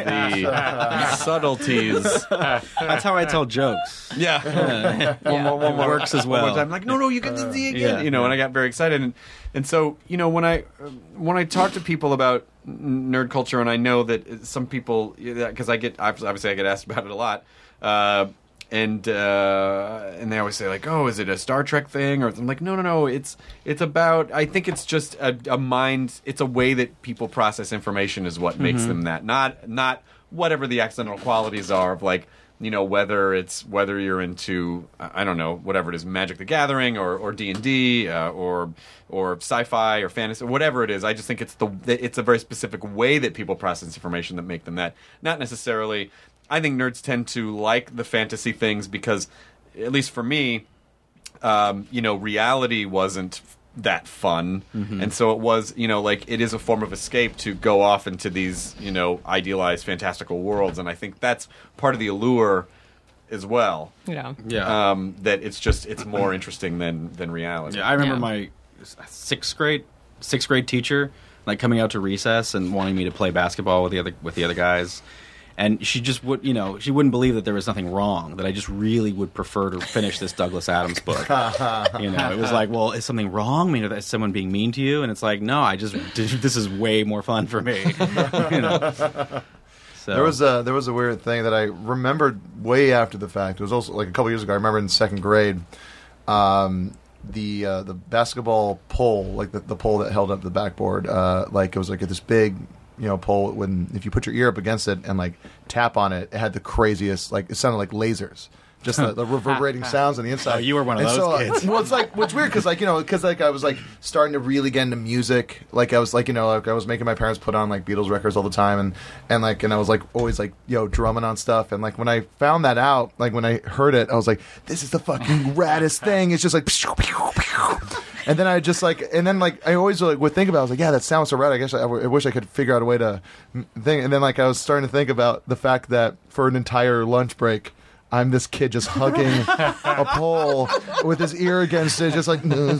the subtleties. That's how I tell jokes. Yeah, one, more, one It more, works as one more well. time. Like, no, no, you get to see again. yeah, you know, yeah. and I got very excited, and and so you know when I when I talk to people about n- nerd culture, and I know that some people because I get obviously I get asked about it a lot. Uh, and uh, and they always say like, oh, is it a Star Trek thing? Or I'm like, no, no, no. It's it's about. I think it's just a, a mind. It's a way that people process information is what makes them that. Not not whatever the accidental qualities are of like, you know, whether it's whether you're into I don't know whatever it is, Magic the Gathering or or D and D uh, or or sci-fi or fantasy or whatever it is. I just think it's the it's a very specific way that people process information that make them that. Not necessarily. I think nerds tend to like the fantasy things because, at least for me, um, you know, reality wasn't f- that fun, Mm-hmm. and so it was, you know, like it is a form of escape to go off into these, you know, idealized fantastical worlds, and I think that's part of the allure as well. Yeah. Yeah. Um, that it's just it's more interesting than than reality. Yeah, I remember Yeah. my sixth grade sixth grade teacher like coming out to recess and wanting me to play basketball with the other with the other guys. And she just would, you know, she wouldn't believe that there was nothing wrong, that I just really would prefer to finish this Douglas Adams book. You know, it was like, well, is something wrong? I mean, is someone being mean to you? And it's like, no, I just, this is way more fun for me. You know? So, There was a there was a weird thing that I remembered way after the fact. It was also like a couple years ago. I remember in second grade, um, the uh, the basketball pole, like the, the pole that held up the backboard, uh, like it was like this big, you know, pole. When if you put your ear up against it and like tap on it, it had the craziest, like it sounded like lasers. Just the, the reverberating sounds on the inside. Oh, you were one of And those so, uh, kids. well, it's like what's weird because like you know because like I was like starting to really get into music. Like I was like you know like I was making my parents put on like Beatles records all the time and and like and I was like always like yo drumming on stuff. And like when I found that out, like when I heard it, I was like, this is the fucking raddest thing. It's just like. And then I just like, and then like I always like would think about. It. I was like, yeah, that sounds so rad. I guess I, I wish I could figure out a way to think. And then like I was starting to think about the fact that for an entire lunch break, I'm this kid just hugging a pole with his ear against it, just like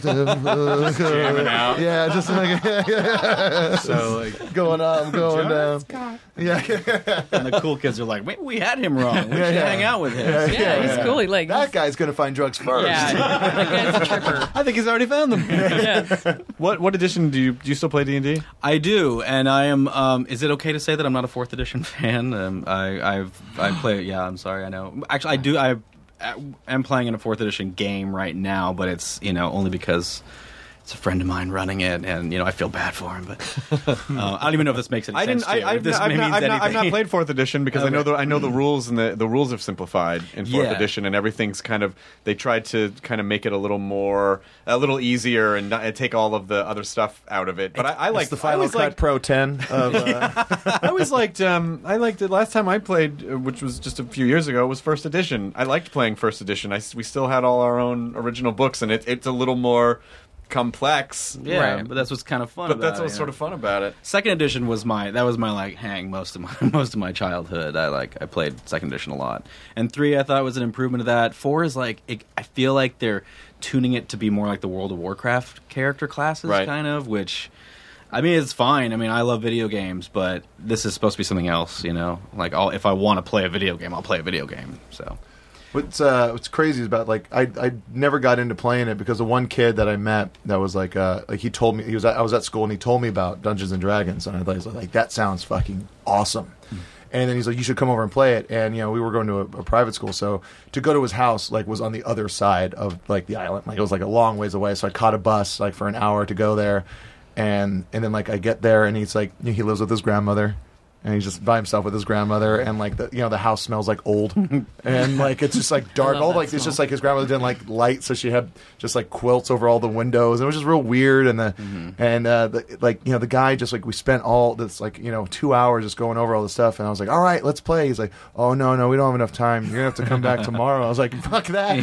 Jamming out. yeah, just like yeah, So like, going up, going down. Yeah, and the cool kids are like, wait, we had him wrong. We Yeah, should yeah. hang out with him. Yeah, he's cool. He like that guy's gonna find drugs first. yeah, that guy's a tripper. I think he's already found them. Yes. What what edition do you do you still play D and D? I do, and I am. Um, is it okay to say that I'm not a fourth edition fan? Um, I, I've I play. Yeah, I'm sorry. I know. Actually, I do. I am playing in a fourth edition game right now, but it's you know only because it's a friend of mine running it, and you know I feel bad for him. But uh, I don't even know if this makes any I sense. didn't. to you, I, if I've, this not, I've, means not, I've, not, I've anything. not played fourth edition because I know the I know the rules and the, the rules have simplified in fourth Yeah. edition, and everything's kind of they tried to kind of make it a little more a little easier and, not, and take all of the other stuff out of it. But I, I like It's the I Final always Cut liked, Pro ten. Of, uh, I always liked. Um, I liked it last time I played, uh, which was just a few years ago. Was first edition. I liked playing first edition. I s we still had all our own original books, and it, it's a little more complex. Yeah, Right. but that's what's kind of fun. But about that's it, what's you sort know. of fun about it. Second edition was my that was my like hang most of my most of my childhood. I like I played second edition a lot, and three I thought was an improvement of that. Four is like it, I feel like they're tuning it to be more like the World of Warcraft character classes, Right. kind of. Which I mean, it's fine. I mean, I love video games, but this is supposed to be something else. You know, like I'll, if I want to play a video game, I'll play a video game. So. What's uh, what's crazy is about like I I never got into playing it because the one kid that I met that was like uh like he told me he was at, I was at school and he told me about Dungeons and Dragons and I was like that sounds fucking awesome. And then he's like, you should come over and play it. And, you know, we were going to a, a private school. So to go to his house, like, was on the other side of, like, the island. Like, it was, like, a long ways away. So I caught a bus, like, for an hour to go there. And and then, like, I get there, and he's like, he lives with his grandmother. and he's just by himself with his grandmother, and like the you know the house smells like old, and like it's just like dark. All like it's just like his grandmother didn't like light, so she had just like quilts over all the windows. It was just real weird, and the mm-hmm. and uh, the, like you know the guy just like we spent all this like you know two hours just going over all the stuff, and I was like, all right, let's play. He's like, oh no no we don't have enough time. You're gonna have to come back tomorrow. I was like, fuck that.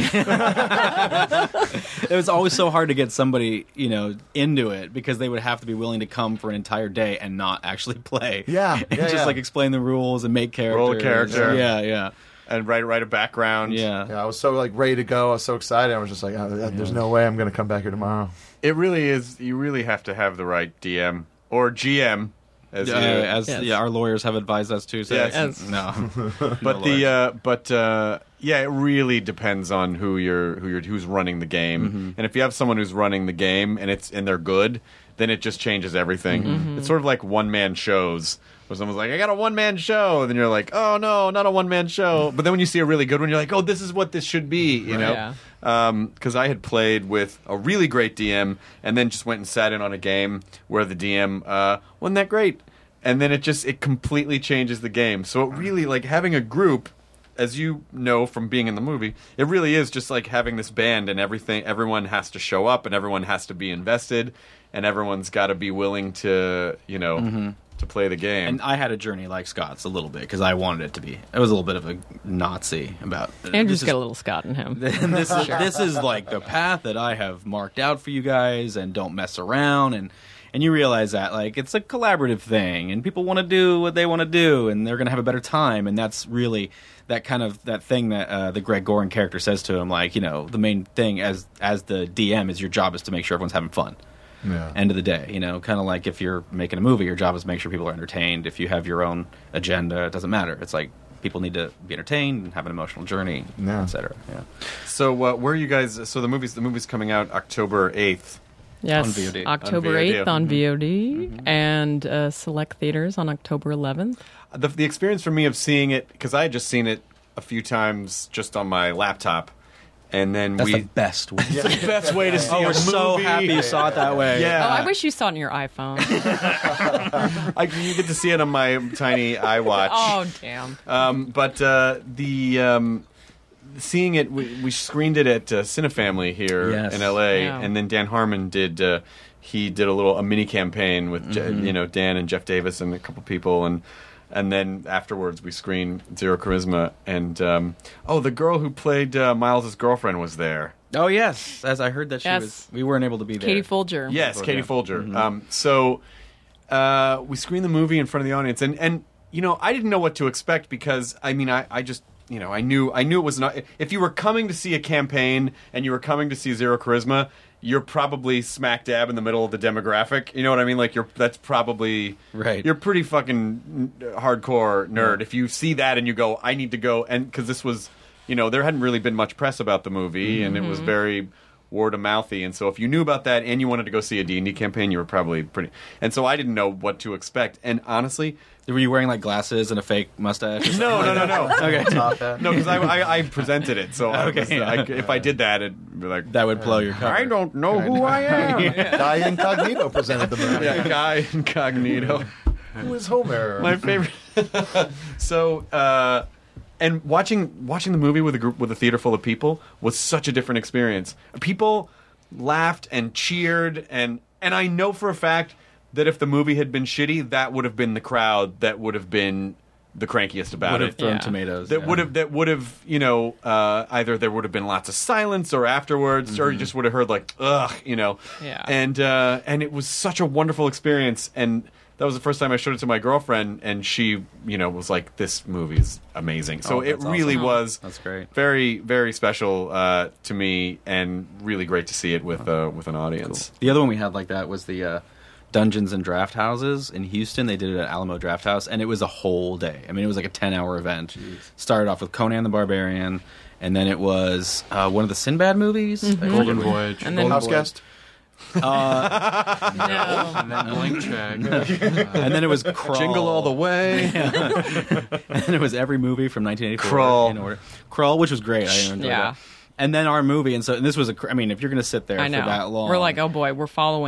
It was always so hard to get somebody you know into it because they would have to be willing to come for an entire day and not actually play. Yeah, and yeah just yeah. like explain the rules and make characters. Roll a character. Yeah, yeah. And write write a background. Yeah. yeah. I was so like ready to go. I was so excited. I was just like, oh, there's yeah. no way I'm going to come back here tomorrow. It really is. You really have to have the right D M or G M. As, yeah, you, as yes. yeah, our lawyers have advised us to say. Yes. Yes. No. but no the uh, but uh, yeah, it really depends on who you're who you're who's running the game. Mm-hmm. And if you have someone who's running the game and it's and they're good, then it just changes everything. Mm-hmm. It's sort of like one man shows. Where someone's like, I got a one man show, and then you're like, oh no, not a one man show. But then when you see a really good one, you're like, oh, this is what this should be, you know? Yeah. Because um, I had played with a really great D M, and then just went and sat in on a game where the D M uh, wasn't that great, and then it just it completely changes the game. So it really like having a group, as you know from being in the movie, it really is just like having this band, and everything. Everyone has to show up, and everyone has to be invested, and everyone's got to be willing to, you know. Mm-hmm. to play the game. And I had a journey like Scott's a little bit because I wanted it to be. It was a little bit of a Nazi about. Andrew's got a little Scott in him. this is this is like the path that I have marked out for you guys, and don't mess around. And and you realize that like it's a collaborative thing, and people want to do what they want to do, and they're going to have a better time. And that's really that kind of that thing that uh, the Greg Gorin character says to him, like you know the main thing as as the D M is your job is to make sure everyone's having fun. Yeah. End of the day, you know, kind of like if you're making a movie, your job is to make sure people are entertained. If you have your own agenda, it doesn't matter. It's like people need to be entertained and have an emotional journey, yeah. et cetera. Yeah. So, uh, where are you guys? So the movie's the movie's coming out October eighth. Yes, on V O D. October eighth on V O D, mm-hmm. and uh, select theaters on October eleventh. The, the experience for me of seeing it, because I had just seen it a few times just on my laptop. And then That's we the best way. It's the best way to see oh, a we're movie. so happy you saw it that way. Yeah. Oh, I wish you saw it on your iPhone. I, you get to see it on my tiny iWatch. Oh, damn. Um, but uh, the um, seeing it, we, we screened it at uh, Cinefamily here yes. in L A, yeah. and then Dan Harmon did. Uh, he did a little a mini campaign with mm-hmm. Je- you know Dan and Jeff Davis and a couple people and. And then afterwards, we screened Zero Charisma, and um, oh, the girl who played uh, Miles' girlfriend was there. Oh yes, as I heard that she yes. was. We weren't able to be there. Katie Folger. Yes, Folger. Katie Folger. Mm-hmm. Um, so uh, we screened the movie in front of the audience, and, and you know, I didn't know what to expect because I mean, I, I just you know, I knew I knew it was not. If you were coming to see a campaign and you were coming to see Zero Charisma, you're probably smack dab in the middle of the demographic. You know what I mean? Like you're that's probably right. You're pretty fucking hardcore nerd yeah. if you see that and you go, I need to go, and because this was, you know, there hadn't really been much press about the movie, mm-hmm. and it was very word of mouthy, and so if you knew about that and you wanted to go see a D and D campaign, you were probably pretty. And so I didn't know what to expect, and honestly. Were you wearing like glasses and a fake mustache? Or no, no, no, no. Okay, no, because I, I, I presented it, so I was, I, if I did that, it'd be like that would blow your cover. I don't know who I am. yeah. Guy Incognito presented the movie. Yeah, Guy Incognito. Who is Homer? My favorite. so, uh, and watching watching the movie with a group with a theater full of people was such a different experience. People laughed and cheered, and and I know for a fact. That if the movie had been shitty, that would have been the crowd that would have been the crankiest about would it. Have thrown yeah. tomatoes. That yeah. would have that would have you know uh, either there would have been lots of silence or afterwards, mm-hmm. or you just would have heard like ugh, you know. Yeah. And uh, and it was such a wonderful experience, and that was the first time I showed it to my girlfriend, and she you know was like, "This movie is amazing." So oh, it really awesome. was. That's great. Very very special uh, to me, and really great to see it with uh, with an audience. Cool. The other one we had like that was the. Uh, Dungeons and Draft Houses in Houston. They did it at Alamo Draft House, and it was a whole day. I mean, it was like a ten-hour event. Jeez. Started off with Conan the Barbarian, and then it was uh, one of the Sinbad movies, mm-hmm. Golden Voyage, and then House Guest. Uh, no. And then Blank Check. And then it was Crawl. Jingle All the Way. Yeah. And then it was every movie from nineteen eighty-four. Crawl. In order. Crawl, which was great. I enjoyed yeah. that. And then our movie, and so and this was a. I mean, if you're going to sit there I know. for that long, We're like, oh boy, we're following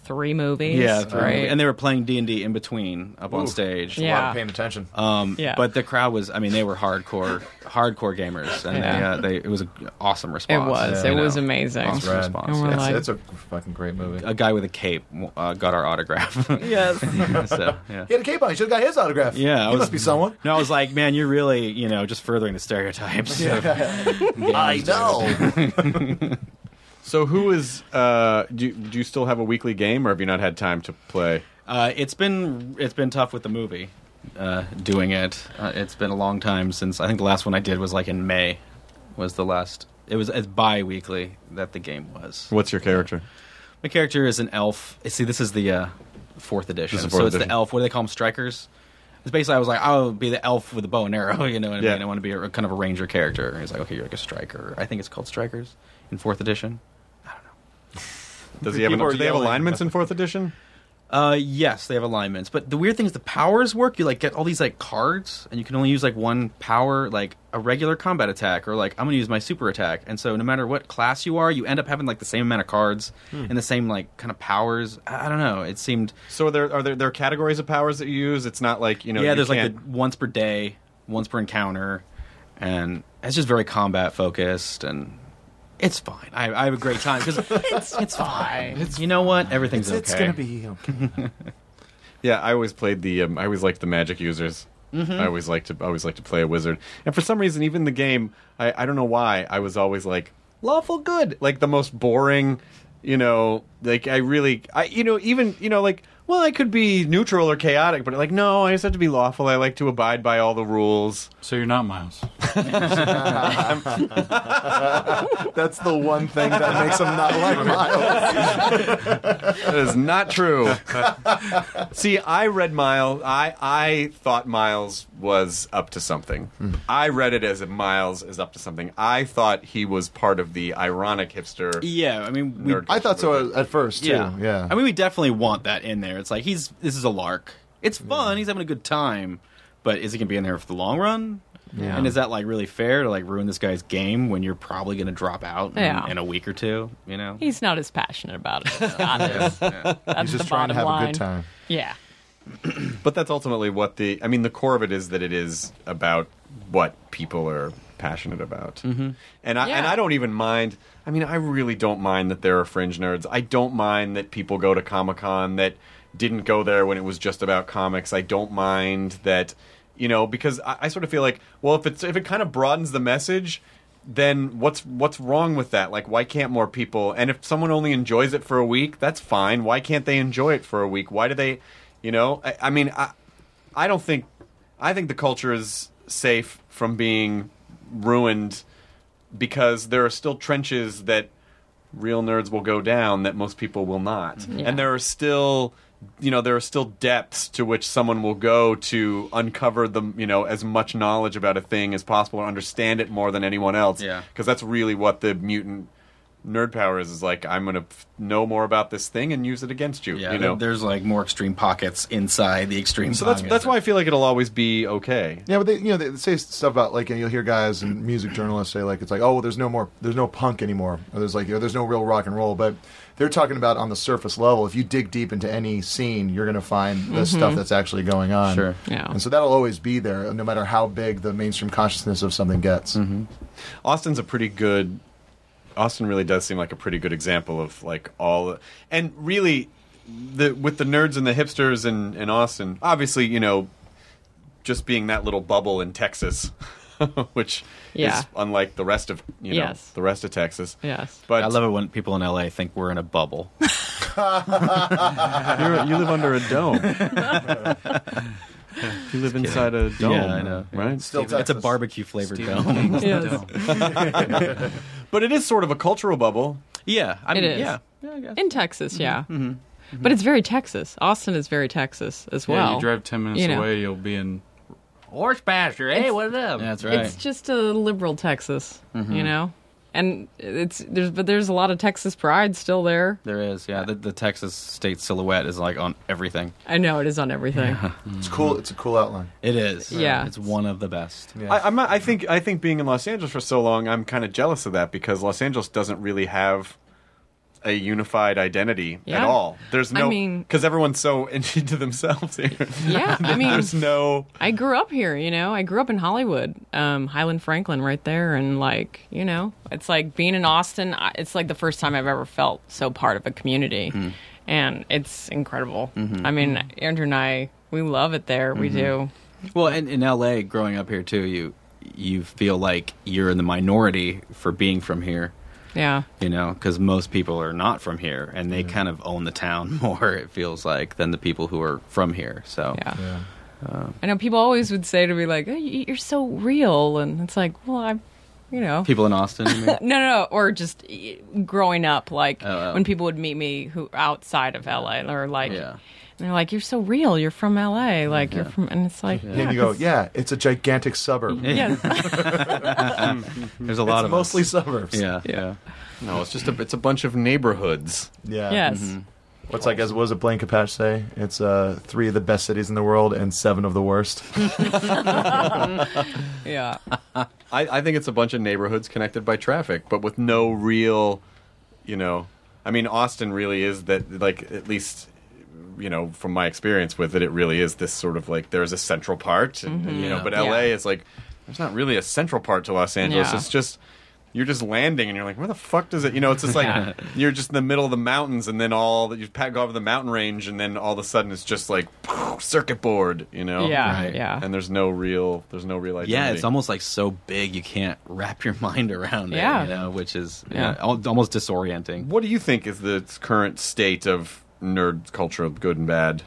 three movies. Yeah, three right? movies. And they were playing D and D in between up on Ooh, stage. A lot Yeah. of paying attention. Um, Yeah. But the crowd was, I mean, they were hardcore, hardcore gamers, and Yeah. they, uh, they, it was an awesome response. It was. you It know. was amazing. Awesome Rad. response. And we're yeah. like- It's, it's a fucking great movie. A guy with a cape uh, got our autograph. Yes. so, yeah. He had a cape on. He should have got his autograph. Yeah, I he was- must be someone. No, I was like, man, you're really, you know, just furthering the stereotypes. of I gamers. know. So who is? Uh, do you, do you still have a weekly game, or have you not had time to play? Uh, it's been it's been tough with the movie, uh, doing it. Uh, it's been a long time since I think the last one I did was like in May, was the last. It was it's bi-weekly that the game was. What's your character? My character is an elf. See, this is the uh, fourth edition, This is the so fourth it's edition. the elf. What do they call them? Strikers. It's basically I was like, I'll be the elf with the bow and arrow. You know what I Yeah. mean? I want to be a, kind of a ranger character. And he's like, okay, you're like a striker. I think it's called Strikers in fourth edition. Does he have? People An, are do they have yelling. alignments in fourth edition? Uh, yes, they have alignments. But the weird thing is the powers work. You like get all these like cards, and you can only use like one power, like a regular combat attack, or like I'm gonna use my super attack. And so no matter what class you are, you end up having like the same amount of cards and the same like kind of powers. I, I don't know. It seemed So are there are there, there are categories of powers that you use? It's not like you know. yeah. you There's like can't- the once per day, once per encounter, and it's just very combat focused and. It's fine. I, I have a great time because it's, it's fine. It's, you know what? Everything's It's, okay. it's gonna be okay. Yeah, I always played the. Um, I always liked the magic users. Mm-hmm. I always liked to. I always liked to play a wizard, and for some reason, even the game, I, I don't know why, I was always like lawful good, like the most boring. You know, like I really, I you know, even you know, like well, I could be neutral or chaotic, but like no, I just have to be lawful. I like to abide by all the rules. So you're not Miles. That's the one thing that makes him not like Miles. That is not true. See, I read Miles. I I thought Miles was up to something. I read it as if Miles is up to something. I thought he was part of the ironic hipster. Yeah, I mean, we, nerd I thought so at first too. Yeah, Yeah. I mean, we definitely want that in there. It's like he's this is a lark. It's fun. He's having a good time, but is he gonna be in there for the long run? Yeah. And is that like really fair to like ruin this guy's game when you're probably gonna drop out in, Yeah. in a week or two? You know, He's not as passionate about it as Scott is. That's He's just the trying to bottom have line. a good time. Yeah. But that's ultimately what the. I mean, the core of it is that it is about what people are passionate about, mm-hmm. and I Yeah. and I don't even mind. I mean, I really don't mind that there are fringe nerds. I don't mind that people go to Comic-Con that didn't go there when it was just about comics. I don't mind that, you know, because I, I sort of feel like, well, if it's if it kind of broadens the message, then what's what's wrong with that? Like, why can't more people? And if someone only enjoys it for a week, that's fine. Why can't they enjoy it for a week? Why do they, you know? I, I mean, I, I don't think, I think the culture is safe from being ruined because there are still trenches that real nerds will go down that most people will not. Yeah. And there are still, you know, there are still depths to which someone will go to uncover the, you know, as much knowledge about a thing as possible and understand it more than anyone else. Yeah. Because that's really what the mutant nerd power is, is like, I'm going to f- know more about this thing and use it against you, yeah, you know? there's like more extreme pockets inside the extreme. So that's pockets. that's why I feel like it'll always be okay. Yeah, but they, you know, they say stuff about like, and you'll hear guys and music journalists say like, it's like, oh, well, there's no more, there's no punk anymore, or there's like, you know, there's no real rock and roll. But they're talking about on the surface level. If you dig deep into any scene, you're going to find the stuff that's actually going on. Sure. Yeah. And so that'll always be there, no matter how big the mainstream consciousness of something gets. Austin's a pretty good. Austin really does seem like a pretty good example of like all, and really, the with the nerds and the hipsters in, in Austin. Obviously, you know, just being that little bubble in Texas, which Yeah. is unlike the rest of you know Yes. the rest of Texas. Yes. But I love it when people in L A think we're in a bubble. You're, you live under a dome. You live inside a dome. Yeah, I know. Right? Still It's a Texas. barbecue flavored dome. Yes. But it is sort of a cultural bubble. Yeah, I It mean, is. yeah, yeah, I guess. In Texas, yeah. But it's very Texas. Austin is very Texas as Yeah, well. you drive ten minutes you know. away, you'll be in. Horse pasture. Hey, what's up? That's right. It's just a liberal Texas, you know? And it's there's but there's a lot of Texas pride still there. There is, yeah. The, the Texas state silhouette is like on everything. I know it is on everything. It's cool. It's a cool outline. It is. Yeah. It's one of the best. Yeah. I, I'm not, I think I think being in Los Angeles for so long, I'm kind of jealous of that because Los Angeles doesn't really have. a unified identity Yeah. at all. There's I no mean- because everyone's so into themselves here. Yeah, I mean, there's no. I grew up here, you know. I grew up in Hollywood, um, Highland Franklin, right there, and like, you know, it's like being in Austin. I- It's like the first time I've ever felt so part of a community, Mm-hmm. and it's incredible. I mean, Andrew and I, we love it there. We Mm-hmm. do. Well, in, in L A, growing up here too, you you feel like you're in the minority for being from here. Yeah. You know, because most people are not from here, and they kind of own the town more. It feels like than the people who are from here. So Yeah. Yeah. I know people always would say to me like, oh, "You're so real," and it's like, well, I'm, you know. people in Austin. You mean? No, no, no, or just eh, growing up, like Oh, oh. when people would meet me who outside of L A, or like, Yeah. and they're like, "You're so real. You're from L A. Like you're from," and it's like, And you go, 'cause- yeah, it's a gigantic suburb. yes, There's a lot It's of mostly us. suburbs. Yeah, yeah. No, it's just a it's a bunch of neighborhoods. Yeah. yes, What's like, as what does it Blaine Capatch say? It's uh, three of the best cities in the world and seven of the worst. yeah, I, I think it's a bunch of neighborhoods connected by traffic, but with no real, you know, I mean, Austin really is that, like, at least, you know, from my experience with it, it really is this sort of like, there's a central part, and, and, you know, Yeah. but L A Yeah. is like, there's not really a central part to Los Angeles. Yeah. It's just, you're just landing and you're like, where the fuck does it, you know, it's just like, you're just in the middle of the mountains and then all that you go over the mountain range and then all of a sudden it's just like circuit board, you know? yeah, Right. yeah. And there's no real, there's no real identity. Yeah, it's almost like so big you can't wrap your mind around it. Yeah. You know, which is Yeah. yeah, al- almost disorienting. What do you think is the current state of nerd culture, good and bad?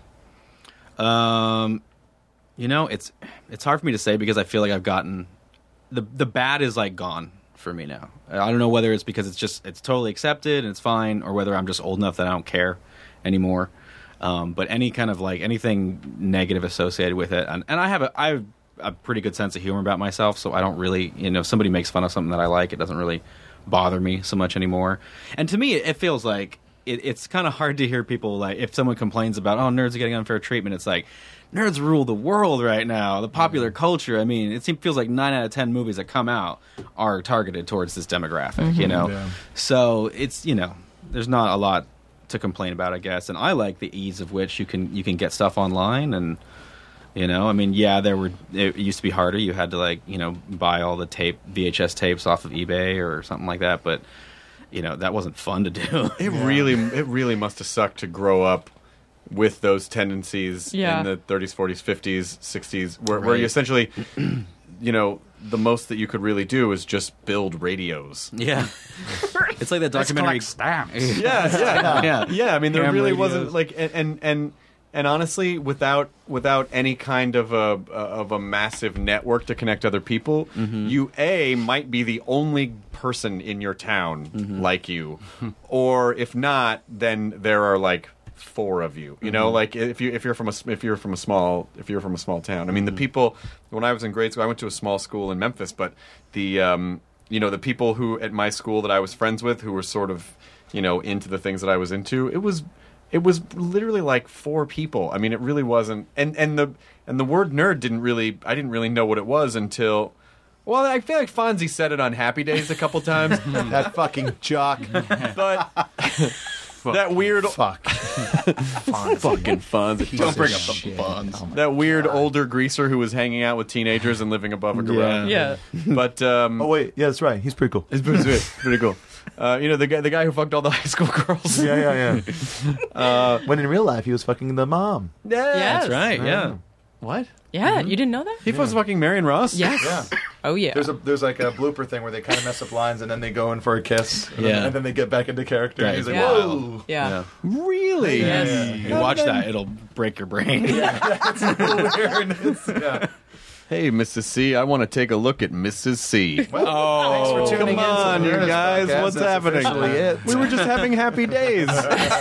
Um, you know, it's it's hard for me to say because I feel like I've gotten the the bad is like gone for me now. I don't know whether it's because it's just it's totally accepted and it's fine, or whether I'm just old enough that I don't care anymore. Um, but any kind of like anything negative associated with it, and, and I have a I have a pretty good sense of humor about myself, so I don't really, you know, if somebody makes fun of something that I like, it doesn't really bother me so much anymore. And to me, it, it feels like it, it's kind of hard to hear people like if someone complains about, oh, nerds are getting unfair treatment. It's like nerds rule the world right now. The popular culture. I mean, it seems, feels like nine out of ten movies that come out are targeted towards this demographic. You know, Yeah. so it's, you know, there's not a lot to complain about, I guess. And I like the ease of which you can you can get stuff online. And you know, I mean, yeah, there were it used to be harder. You had to like, you know, buy all the tape V H S tapes off of eBay or something like that. But you know, that wasn't fun to do. It really, it really must have sucked to grow up with those tendencies Yeah. in the thirties, forties, fifties, sixties, where, where Right. you essentially, you know, the most that you could really do is just build radios. Yeah, it's like that documentary. stamps. Yeah, yeah, Yeah. yeah. I mean, there Ham really radios. wasn't like, and, and and and honestly, without without any kind of a of a massive network to connect other people, Mm-hmm. you a might be the only person in your town Mm-hmm. like you, or if not, then there are like four of you. You Mm-hmm. know, like if you if you're from a if you're from a small if you're from a small town. I mean, Mm-hmm. the people when I was in grade school, I went to a small school in Memphis, but the um, you know the people who at my school that I was friends with who were sort of you know into the things that I was into, it was it was literally like four people. I mean, it really wasn't. And and the and the word nerd didn't really I didn't really know what it was until. Well, I feel like Fonzie said it on Happy Days a couple times, That fucking jock. but that weird Fuck. fucking Fonzie. Don't bring up the bonds. That weird older greaser who was hanging out with teenagers and living above a garage. Yeah. But um, Oh wait, yeah, that's right. He's pretty cool. it's pretty, it's pretty cool. Uh, you know the guy, the guy who fucked all the high school girls. Yeah, yeah, yeah. uh, when in real life he was fucking the mom. Yeah, Yes. That's right. Yeah. What? Yeah, you didn't know that? He was fucking Marion Ross. Yes. Yeah. Oh yeah. There's a there's like a blooper thing where they kind of mess up lines and then they go in for a kiss. And Yeah. Then, and then they get back into character. Right. And he's like, Yeah. whoa. yeah. Really? Yes. You watch that, it'll break your brain. It's so weird. It's, yeah. Hey, Missus C, I want to take a look at Missus C. Well, thanks for tuning Come in to on, the you Nerdist guys. Podcast. What's That's happening? officially it. We were just having happy days.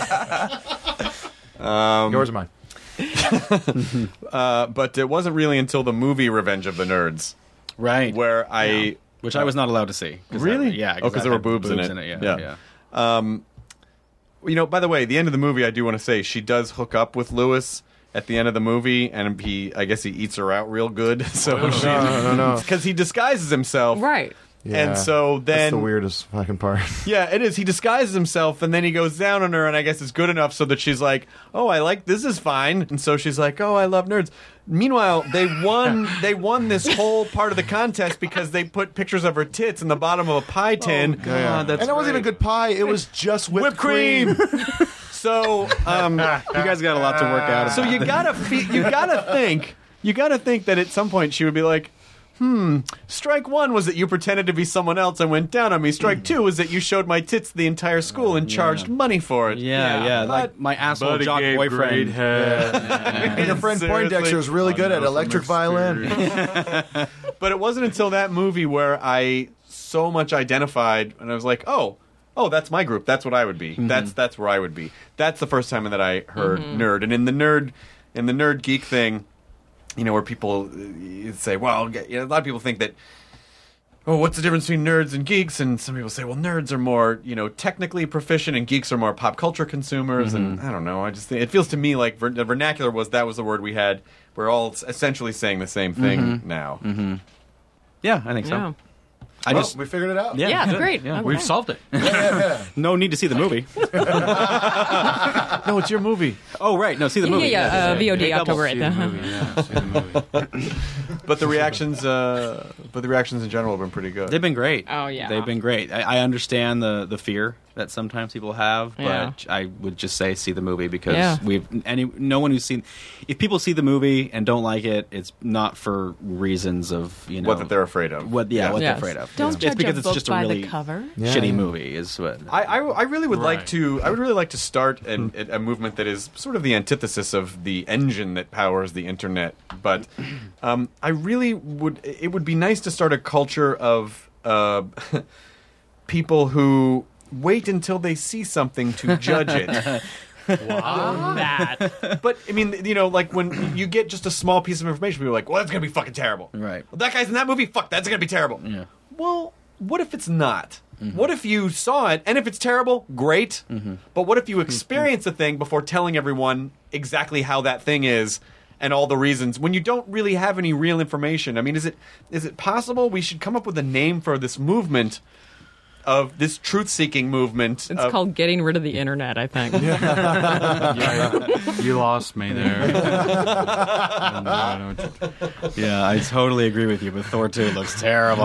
um, Yours or mine? uh, but it wasn't really until the movie Revenge of the Nerds Right. where I... Which I was not allowed to see. 'Cause Really? that- yeah. Oh, 'cause that there were had boobs in it. Yeah. Yeah. yeah. You know, by the way, the end of the movie, I do want to say, she does hook up with Lewis at the end of the movie, and he, I guess he eats her out real good. So she, no, no, no. because he disguises himself, Right. Yeah, and so then that's the weirdest fucking part. Yeah, it is. He disguises himself, and then he goes down on her, and I guess it's good enough so that she's like, "Oh, I like this is fine," and so she's like, "Oh, I love nerds." Meanwhile, they won. They won this whole part of the contest because they put pictures of her tits in the bottom of a pie tin. Oh, God, that's and it wasn't even good pie. It was just whipped, Whipped cream. So, um, you guys got a lot to work out. so you gotta fe- you gotta think you gotta think that at some point she would be like, hmm, strike one was that you pretended to be someone else and went down on me. Strike two was that you showed my tits to the entire school and charged money for it. Yeah, yeah, like my asshole Buddy jock gave boyfriend. great head. And your friend Seriously. Poindexter was really good at electric violin. But it wasn't until that movie where I so much identified, and I was like, oh, oh, that's my group. That's what I would be. Mm-hmm. That's that's where I would be. That's the first time that I heard nerd. And in the nerd, in the nerd geek thing, you know, where people uh, say, well, you know, a lot of people think that, oh, what's the difference between nerds and geeks? And some people say, well, nerds are more, you know, technically proficient, and geeks are more pop culture consumers. And I don't know. I just think it feels to me like ver- the vernacular was that was the word we had. We're all essentially saying the same thing now. Mm-hmm. Yeah, I think so. Yeah. I Well, just we figured it out. yeah, Yeah, it's good. great. Yeah. Okay. We've solved it. Yeah, yeah, yeah. No need to see the movie. No, it's your movie. Oh, right. No, see the Yeah, movie. yeah, uh, V O D Big double. October See eighth. the Uh-huh. movie, yeah, see the movie. But the reactions, uh, but the reactions in general have been pretty good. They've been great. Oh, yeah. They've been great. I, I understand the, the fear that sometimes people have, but Yeah. I would just say see the movie because Yeah. we've any no one who's seen. If people see the movie and don't like it, it's not for reasons of you know what that they're afraid of. what yeah, what Yes. they're afraid of. Don't it's judge because a it's book just by a the really cover. Yeah, shitty yeah. movie. Is what I, I, I really would like Right. to I would really like to start an, a movement that is sort of the antithesis of the engine that powers the internet. But um, I really would it would be nice to start a culture of uh, people who wait until they see something to judge it. That. But I mean, you know, like when you get just a small piece of information, people are like, "Well, that's gonna be fucking terrible." Right. Well, that guy's in that movie. Fuck, that's gonna be terrible. Yeah. Well, what if it's not? What if you saw it, and if it's terrible, great. But what if you experience the thing before telling everyone exactly how that thing is and all the reasons when you don't really have any real information? I mean, is it is it possible we should come up with a name for this movement? Of this truth-seeking movement. It's of- called getting rid of the internet, I think. Yeah, you lost me there. I don't know, I know what you- Yeah, I totally agree with you. But Thor two looks terrible.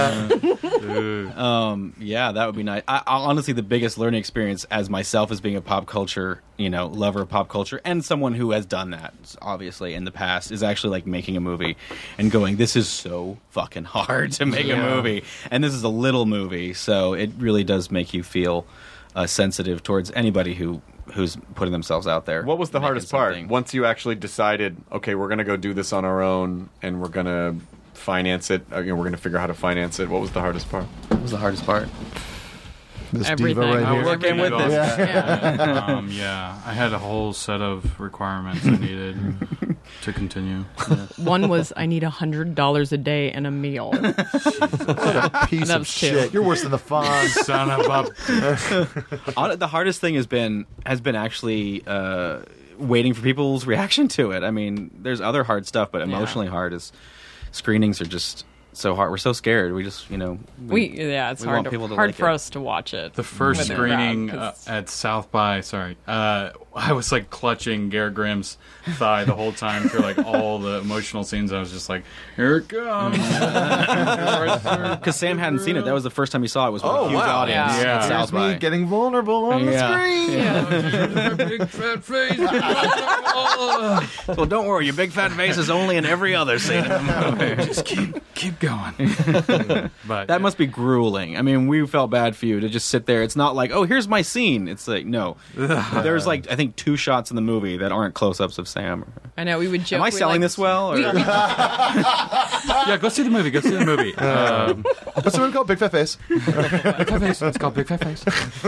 um, yeah, that would be nice. I, I, honestly, the biggest learning experience as myself as being a pop culture, you know, lover of pop culture, and someone who has done that obviously in the past, is actually like making a movie and going, "This is so fucking hard to make a movie," and this is a little movie, so it really does make you feel uh, sensitive towards anybody who who's putting themselves out there. What was the making hardest part? something. Once you actually decided, okay, we're going to go do this on our own, and we're going to finance it. uh, You know, we're going to figure out how to finance it. What was the hardest part? What was the hardest part? This Everything. diva right I here. was Working with thinking this. about- Yeah. um, yeah, I had a whole set of requirements I needed to continue. One was I need a hundred dollars a day and a meal. What a piece That of was two. shit. You're worse than the Fonz. Son of a... Hon- the hardest thing has been has been actually uh, waiting for people's reaction to it. I mean, there's other hard stuff, but emotionally hard is screenings are just so hard. We're so scared. We just, you know, We yeah, it's we hard want to, people to hard like for it. us to watch it. The first with a screening crowd, uh, 'cause- at South by, sorry, uh, I was like clutching Garrett Grimm's thigh the whole time through like all the emotional scenes. I was just like, here it comes. Because Sam hadn't seen it. That was the first time he saw it. Was with Oh, a huge wow. audience. Yeah. Yeah. At South Here's by. me getting vulnerable on Yeah. the screen. Big fat face. Well, don't worry. Your big fat face is only in every other scene in the movie. Just keep keep going. But That must be grueling. I mean, we felt bad for you to just sit there. It's not like, oh, here's my scene. It's like, no. There's like, I think, two shots in the movie that aren't close-ups of Sam. I know we would joke. Am I we selling like, this well? Or? we- yeah, go see the movie. Go see the movie. Um, What's the movie called? Big Fat Face. Big Fat Face. It's called Big Fat Face.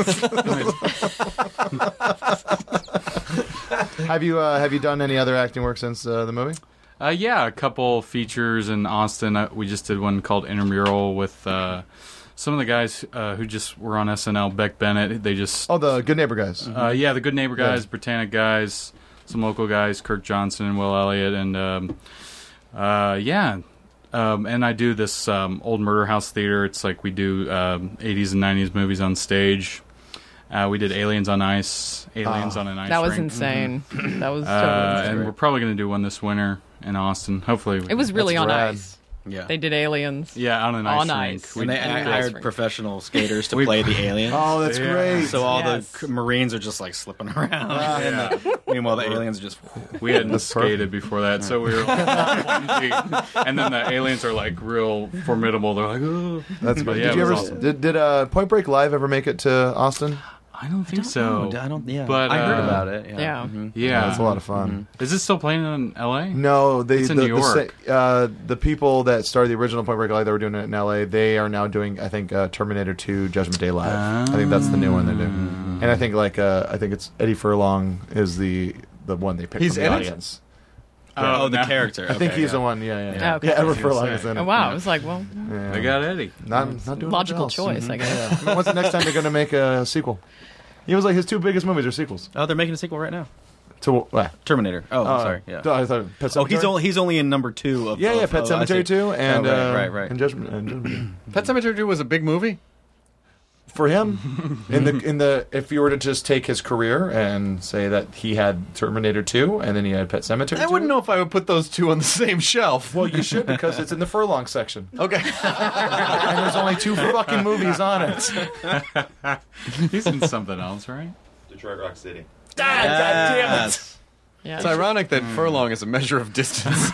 Have you uh, have you done any other acting work since uh, the movie? Uh, yeah, a couple features in Austin. Uh, we just did one called Intramural with uh, some of the guys uh, who just were on S N L. Beck Bennett. They just Oh, the Good Neighbor guys. Uh, yeah, the Good Neighbor guys, Yeah. Britannic guys, some local guys, Kirk Johnson and Will Elliott, and um, uh, yeah, Um, and I do this um, old murder house theater. It's like we do um, eighties and nineties movies on stage. Uh, we did Aliens on Ice, Aliens Oh. on an Ice That was rink. insane. Mhm. That was Uh, totally and great. we're probably going to do one this winter in Austin. Hopefully, we It was can- really That's on rad. ice. Yeah. They did Aliens. Yeah, on an ice on rink. ice. We- And they And I an hired ice rink. professional skaters to We- play the aliens. Oh, that's Yeah. great. So all Yes. the c- Marines are just like slipping around. Ah, and yeah. the- meanwhile, the aliens are just. We hadn't That's skated before that, so we were. And then the aliens are like real formidable. They're like, oh. That's But great. yeah, did you it ever was awesome. did, did uh, Point Break Live ever make it to Austin? I don't think so. I don't. Yeah, But, I heard uh, about it. Yeah. Yeah. Mhm. Yeah, That's a lot of fun. Is it still playing in L A? No, they It's in the, New the York. sa- uh, the people that started the original Point Break Live, they were doing it in L A. They are now doing, I think, uh, Terminator two Judgment Day Live. I think that's the new one they're doing. And I think like uh, I think it's Eddie Furlong is the the one they picked He's from the in it? audience. Oh, Oh, the now- character. I think Okay, he's yeah. the one. Yeah, yeah, Yeah. yeah. Okay. Yeah, Edward I was gonna Furlong say. is in it. Oh, wow. Yeah. I was like, well, Yeah. They got Eddie. Not, not doing logical much else. choice, I guess. Yeah. I mean, when's the next time they're going to make a sequel? He was like his two biggest movies are sequels. Oh, they're making a sequel right now. To what? Terminator. Oh, Uh, sorry. Yeah. I thought Pet Oh, he's Sematary? only he's only in number two of. Yeah, yeah, of- Pet oh, I Cemetery see. two and oh, right, uh, right, right. and Judgment. And Judgment. Pet Sematary two was a big movie. For him, in the in the if you were to just take his career and say that he had Terminator two and then he had Pet Sematary, I wouldn't know if I would put those two on the same shelf. Well, you should because it's in the Furlong section, Okay. and there's only two fucking movies on it. He's in something else, right? Detroit Rock City. God, God damn it! Yes. yeah. It's ironic that furlong is a measure of distance.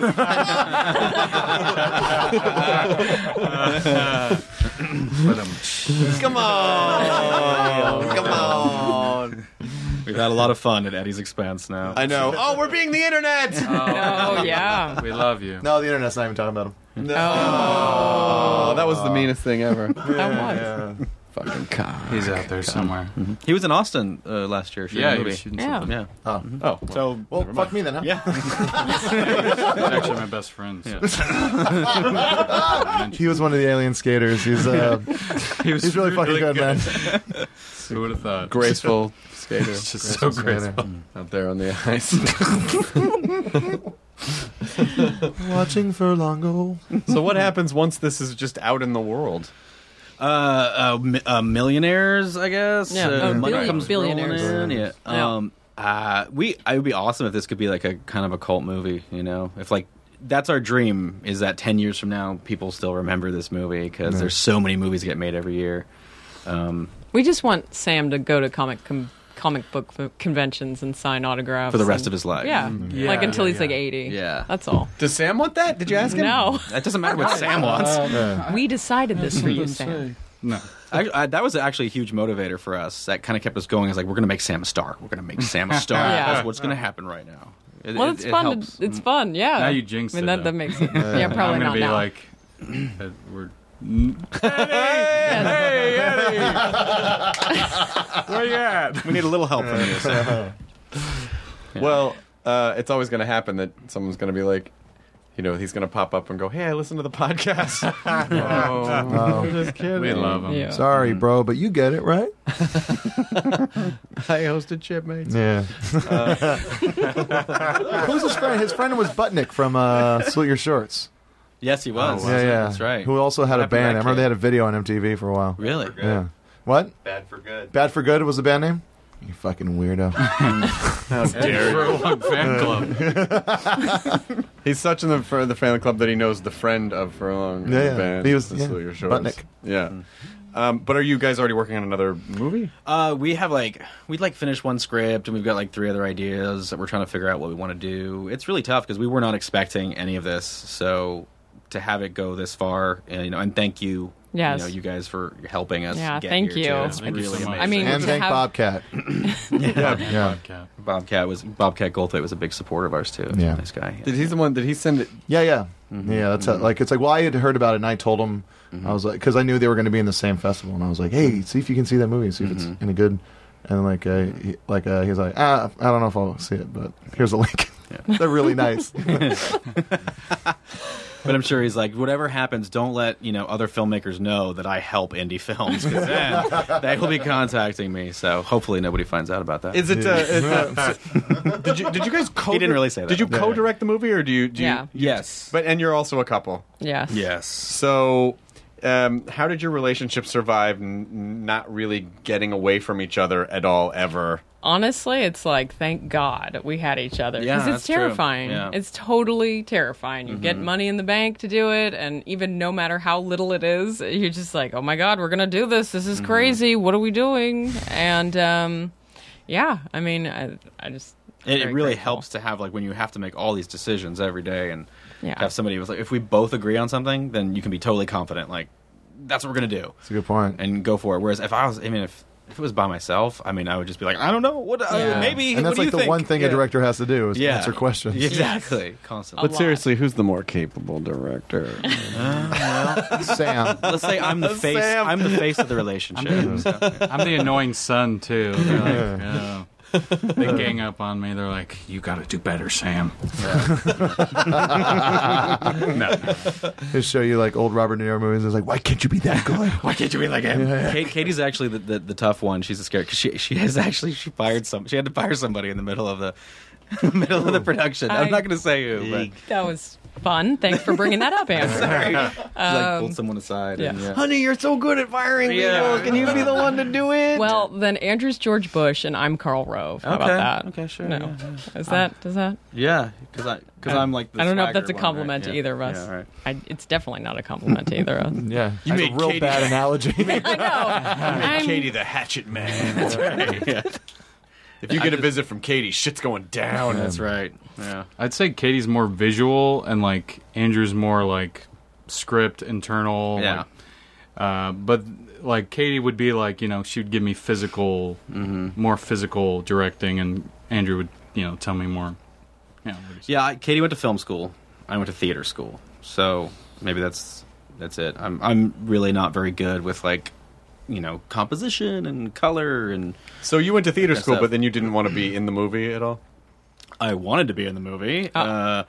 But, um, Come on. Come on. We've had a lot of fun at Eddie's expense now. I know. Oh, we're being the internet. Oh, yeah. we love you. No, the internet's not even talking about him. Oh, that was the meanest thing ever. That was. Yeah. Fucking cock. He's out there somewhere. He was in Austin uh, last year. shooting Yeah, a he movie. was shooting Yeah. something. Yeah. Oh, Oh, So well, fuck me then, huh? yeah. He's actually my best friend. So. He was one of the alien skaters. He's uh, He was he's really fucking good, man. Who would have thought? graceful skater. It's just so graceful. Out there on the ice. Watching Furlongo. So what happens once this is just out in the world? Uh, uh, mi- uh, millionaires, I guess. Yeah, uh, oh, money billion- comes billionaires. rolling in. Yeah. Yeah. Um, uh, we. It would be awesome if this could be like a kind of a cult movie. You know, if like that's our dream is that ten years from now people still remember this movie because there's so many movies that get made every year. Um, We just want Sam to go to comic com- comic book f- conventions and sign autographs for the rest and- of his life. Yeah, Yeah, like until he's yeah. like eighty. Yeah. That's all. Does Sam want that? Did you ask him? No, That doesn't matter what Sam wants. Yeah. we decided this for you, Sam. No. I, I, that was actually a huge motivator for us. That kind of kept us going. It's like we're going to make Sam a star. We're going to make Sam a star. Yeah. That's what's going to happen right now. It, Well, it- it's it fun. helps. To, it's fun. Yeah. Now you jinxed I mean, it, that, though. that makes it. Yeah, probably I'm not gonna be now. like, uh, we're. Hey, Eddie. Where you at? We need a little help from you. Sam. Well, uh, it's always going to happen that someone's going to be like, you know, he's going to pop up and go, "Hey, I listened to the podcast." Oh, Just kidding. We love him. Yeah. sorry, bro, but you get it, right? I hosted Shipmates. Yeah. Who's his friend? His friend was Butnick from uh, Salute Your Shorts. Yes, he was. Yeah, yeah. That's right. Who also had a What happened to band. I that remember kid? they had a video on M T V for a while. Really? Good. Yeah. What? Bad for good. Bad for Good was the band name? You fucking weirdo. How dare you. Furlong fan club. He's such in the for the fan club that he knows the friend of Furlong. in Yeah, the yeah. band. He was- That's yeah. what your show is. Butnick. Yeah. Um, but are you guys already working on another movie? Uh, we have like we'd like finished one script and we've got like three other ideas that we're trying to figure out what we want to do. It's really tough because we were not expecting any of this, so to have it go this far, and, you know, and thank you, Yes. you know, you guys for helping us. Yeah, get thank here, you. Too. It's Thank you really so much. amazing. I mean, And to thank have- Bobcat. Yeah. Yeah. Bobcat. Bobcat was Bobcat Goldthwait was a big supporter of ours too. He's Yeah. a nice guy. Did he the one? Did he send it? Yeah, yeah. Mm-hmm. Yeah, that's how, like, it's like, well, I had heard about it and I told him, I was like, because I knew they were going to be in the same festival, and I was like, hey, see if you can see that movie, see if it's Mm-hmm. any good. And like, uh, he, like uh, he was like, ah, I don't know if I'll see it, but here's a link. They're really nice. But I'm sure he's like, whatever happens, don't let you know other filmmakers know that I help indie films, because then they will be contacting me. So hopefully nobody finds out about that. Is it? Uh, is, uh, did you did you guys co? He didn't really say that. Did you Yeah. co-direct the movie, or do you? Do Yeah. You, Yes. But and you're also a couple. Yes. Yes. So, um, how did your relationship survive n- not really getting away from each other at all ever? Honestly, it's like, thank God we had each other. Yeah, Because it's that's true. terrifying. Yeah. It's totally terrifying. You get money in the bank to do it, and even no matter how little it is, you're just like, oh my God, we're going to do this. This is crazy. What are we doing? And, um, yeah, I mean, I, I just... It, it very really grateful. helps to have like when you have to make all these decisions every day, and Yeah. have somebody who's like, if we both agree on something, then you can be totally confident. Like, that's what we're gonna do. That's a good point. And go for it. Whereas if I was, I mean, if if it was by myself, I mean, I would just be like, I don't know, what, uh, Yeah. maybe. And that's what do like you the think? one thing yeah. a director has to do is Yeah. answer questions. Exactly, constantly. But seriously, who's the more capable director? Sam. Let's say I'm the face. Sam. I'm the face of the relationship. so, yeah. I'm the annoying son too. They're like, oh. They gang up on me. They're like, "You got to do better, Sam." No. They show you like old Robert De Niro movies. It's like, why can't you be that good? Why can't you be like him? Kate, Katie's actually the, the, the tough one. She's a scary because she she has actually she fired some. She had to fire somebody in the middle of the middle of the production. I'm I- not going to say who, but That was fun. Thanks for bringing that up, Andrew. sorry. She like pulled someone aside. yeah. And, yeah. Honey, you're so good at firing Yeah. people. Can you be the one to do it? Well, then Andrew's George Bush and I'm Carl Rove. How Okay. about that? Okay, sure, No. yeah, yeah. Is that, does that? Yeah, because I because I'm like. The I don't know if swagger that's a one, compliment right? to Yeah. either of us. Yeah, all right. I, it's definitely not a compliment to either of us. Yeah, You that's made a real Katie- bad analogy. I know. I'm- Katie the Hatchet Man. That's right. Yeah. If you get a visit from Katie, shit's going down. That's right. Yeah. I'd say Katie's more visual, and like Andrew's more like script, internal. Yeah. like, uh, but like Katie would be like, you know, she would give me physical, Mm-hmm. more physical directing, and Andrew would, you know, tell me more. You know, what he's- Yeah, I, Katie went to film school. I went to theater school. So maybe that's that's it. I'm I'm really not very good with like, you know, composition and color, and So you went to theater Yes, school, uh, but then you didn't want to be in the movie at all? I wanted to be in the movie. Uh,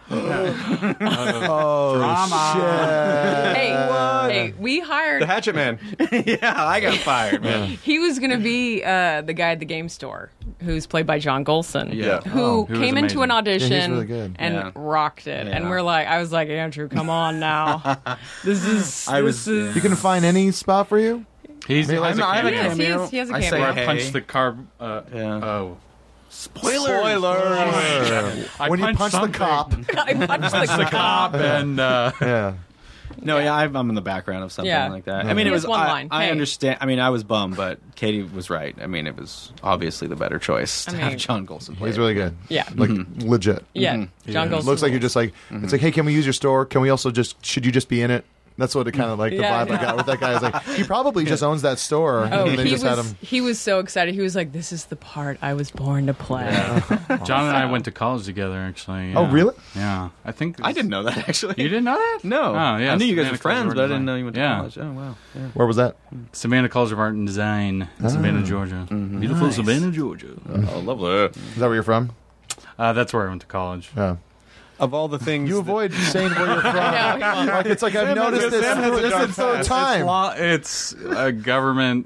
Oh shit! Hey, hey, we hired. The Hatchet Man. yeah, I got fired, man. He was going to be uh, the guy at the game store, who's played by John Golson. Yeah. Who Oh, he was came into amazing. an audition Yeah, he's really good. and Yeah. rocked it. And Yeah. we're like, I was like, Andrew, come on now. This is. I this was- is- You can find any spot for you. He's, Maybe has like- a I have a He has- he cameo. has- he has a I say cameo. Where I hey. punched the car. Uh, Yeah. Oh. Spoilers. I when you punched punch the something. cop. I punched the Cop and uh, Yeah. No, yeah, I'm I'm in the background of something Yeah. like that. I mean, it He was has one I, line. I Hey. understand. I mean, I was bummed, but Katie was right. I mean, it was obviously the better choice to I have mean- John Golson play. He's it. really good. Yeah. Like legit. Yeah. John Golson. Looks like you're just like it's like, hey, can we use your store? Can we also just should you just be in it? That's what it kind of like the Yeah, vibe I I got with that guy. Is like he probably just owns that store, Oh, and they he just was, had him. he was so excited. He was like, this is the part I was born to play. John and I went to college together. Actually. Oh, yeah. really? Yeah, I think I didn't know that actually. You didn't know that? No. Oh, yeah. I knew you guys Savannah were friends, College of but I Art didn't and know you went to Design. college. Oh wow. Yeah. Where was that? Savannah College of Art and Design in Savannah, Georgia. Beautiful Savannah, Georgia. Oh, lovely. Is that where you're from? Uh, that's where I went to college. Yeah. Of all the things. You avoid saying where you're from. I know. Like it's like I've noticed this. Sam has a This dark is the third past. time. It's, law, it's a government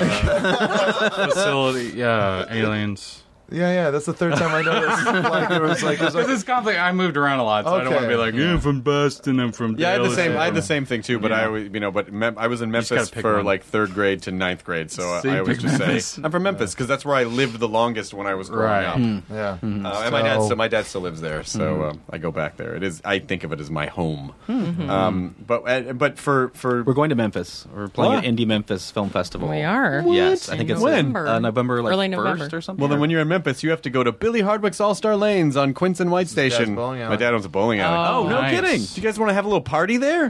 uh, facility. Yeah, aliens. Yeah, yeah. That's the third time I noticed. Like it was like, it was Because like it's conflict. I moved around a lot, so I don't want to Okay. be like, yeah, I'm from Boston. I'm from. Yeah, I had the Dallas, same. I'm I had the from-" same thing too, but I Yeah. always, you know, but Mem- I was in just Memphis gotta pick for one. like third grade to ninth grade, so uh, So I you always picked just Memphis. say I'm from Memphis because that's where I lived the longest when I was growing Right. up. Hmm. yeah. Uh, and my dad, So- so my dad still lives there, so um, I go back there. It is, I think of it as my home. Um, but uh, but for for We're going to Memphis. We're playing What? at Indie Memphis Film Festival. We are. Yes, I think In it's November. Uh, November like Early first November. or something. well, then when you're in Memphis, you have to go to Billy Hardwick's All Star Lanes on Quince and White Station. bowling alley. My dad owns a bowling alley. Oh, Oh, no Nice. kidding. Do you guys want to have a little party there?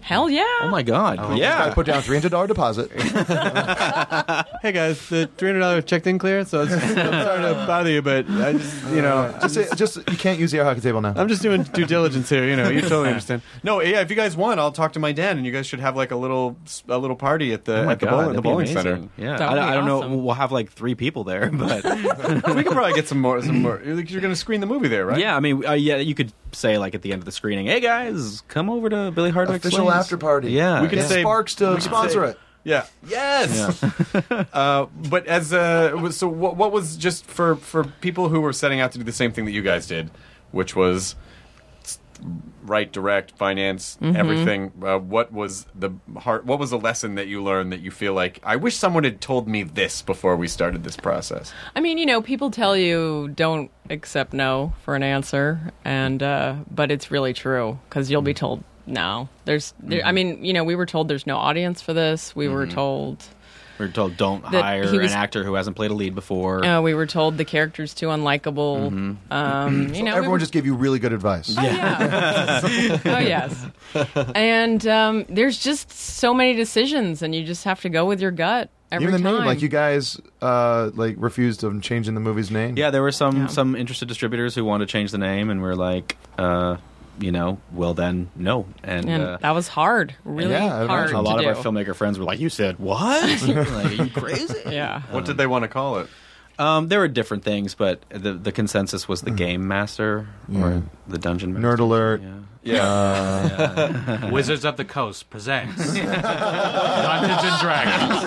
Hell yeah. Oh my god. Just yeah. gotta put down three hundred dollars deposit. Hey guys, the three hundred dollars checked in clear, so it's, I'm sorry to bother you, but I just, you know, just, say, just you can't use the air hockey table now. I'm just doing due diligence here. You know, you totally understand. No, yeah, if you guys want, I'll talk to my dad, and you guys should have like a little a little party at the Oh my at the God, bowling, that'd the be bowling amazing. center. Yeah, That would I, be I don't know. awesome. We'll have like three people there, but We could probably get some more. Some more. You're going to screen the movie there, right? yeah, I mean, uh, yeah, you could say like at the end of the screening, "Hey guys, come over to Billy Hardwick's Official Swings." after party. Yeah, We could Get say- Sparks to we could sponsor say- it. Yeah. Yes. uh, but as uh, was- so, what, what was just for for people who were setting out to do the same thing that you guys did, which was s- write, direct, finance, Mm-hmm. everything. Uh, what was the heart? What was the lesson that you learned that you feel like I wish someone had told me this before we started this process? I mean, you know, people tell you don't accept no for an answer, and uh, but it's really true because you'll be told no. There's, there, I mean, you know, we were told there's no audience for this. We were told, we're told don't That hire he was- an actor who hasn't played a lead before. uh, we were told the character's too unlikable. Um, you know, we Everyone were- just gave you really good advice. Oh, yeah. Oh, yes. And um, there's just so many decisions, and you just have to go with your gut every Even the time. name, like you guys, uh, like refused on changing the movie's name. Yeah, there were some Yeah. some interested distributors who wanted to change the name, and we're like, uh, you know, well then, no. And, and uh, that was hard, really Yeah, I hard imagine. a lot to of do. our filmmaker friends were like, "You said what? like, are you crazy?" Yeah. What did they want to call it? Um, there were different things, but the the consensus was the Game Master or the Dungeon Master. Nerd alert. Yeah. Yeah. Wizards of the Coast presents Dungeons and Dragons.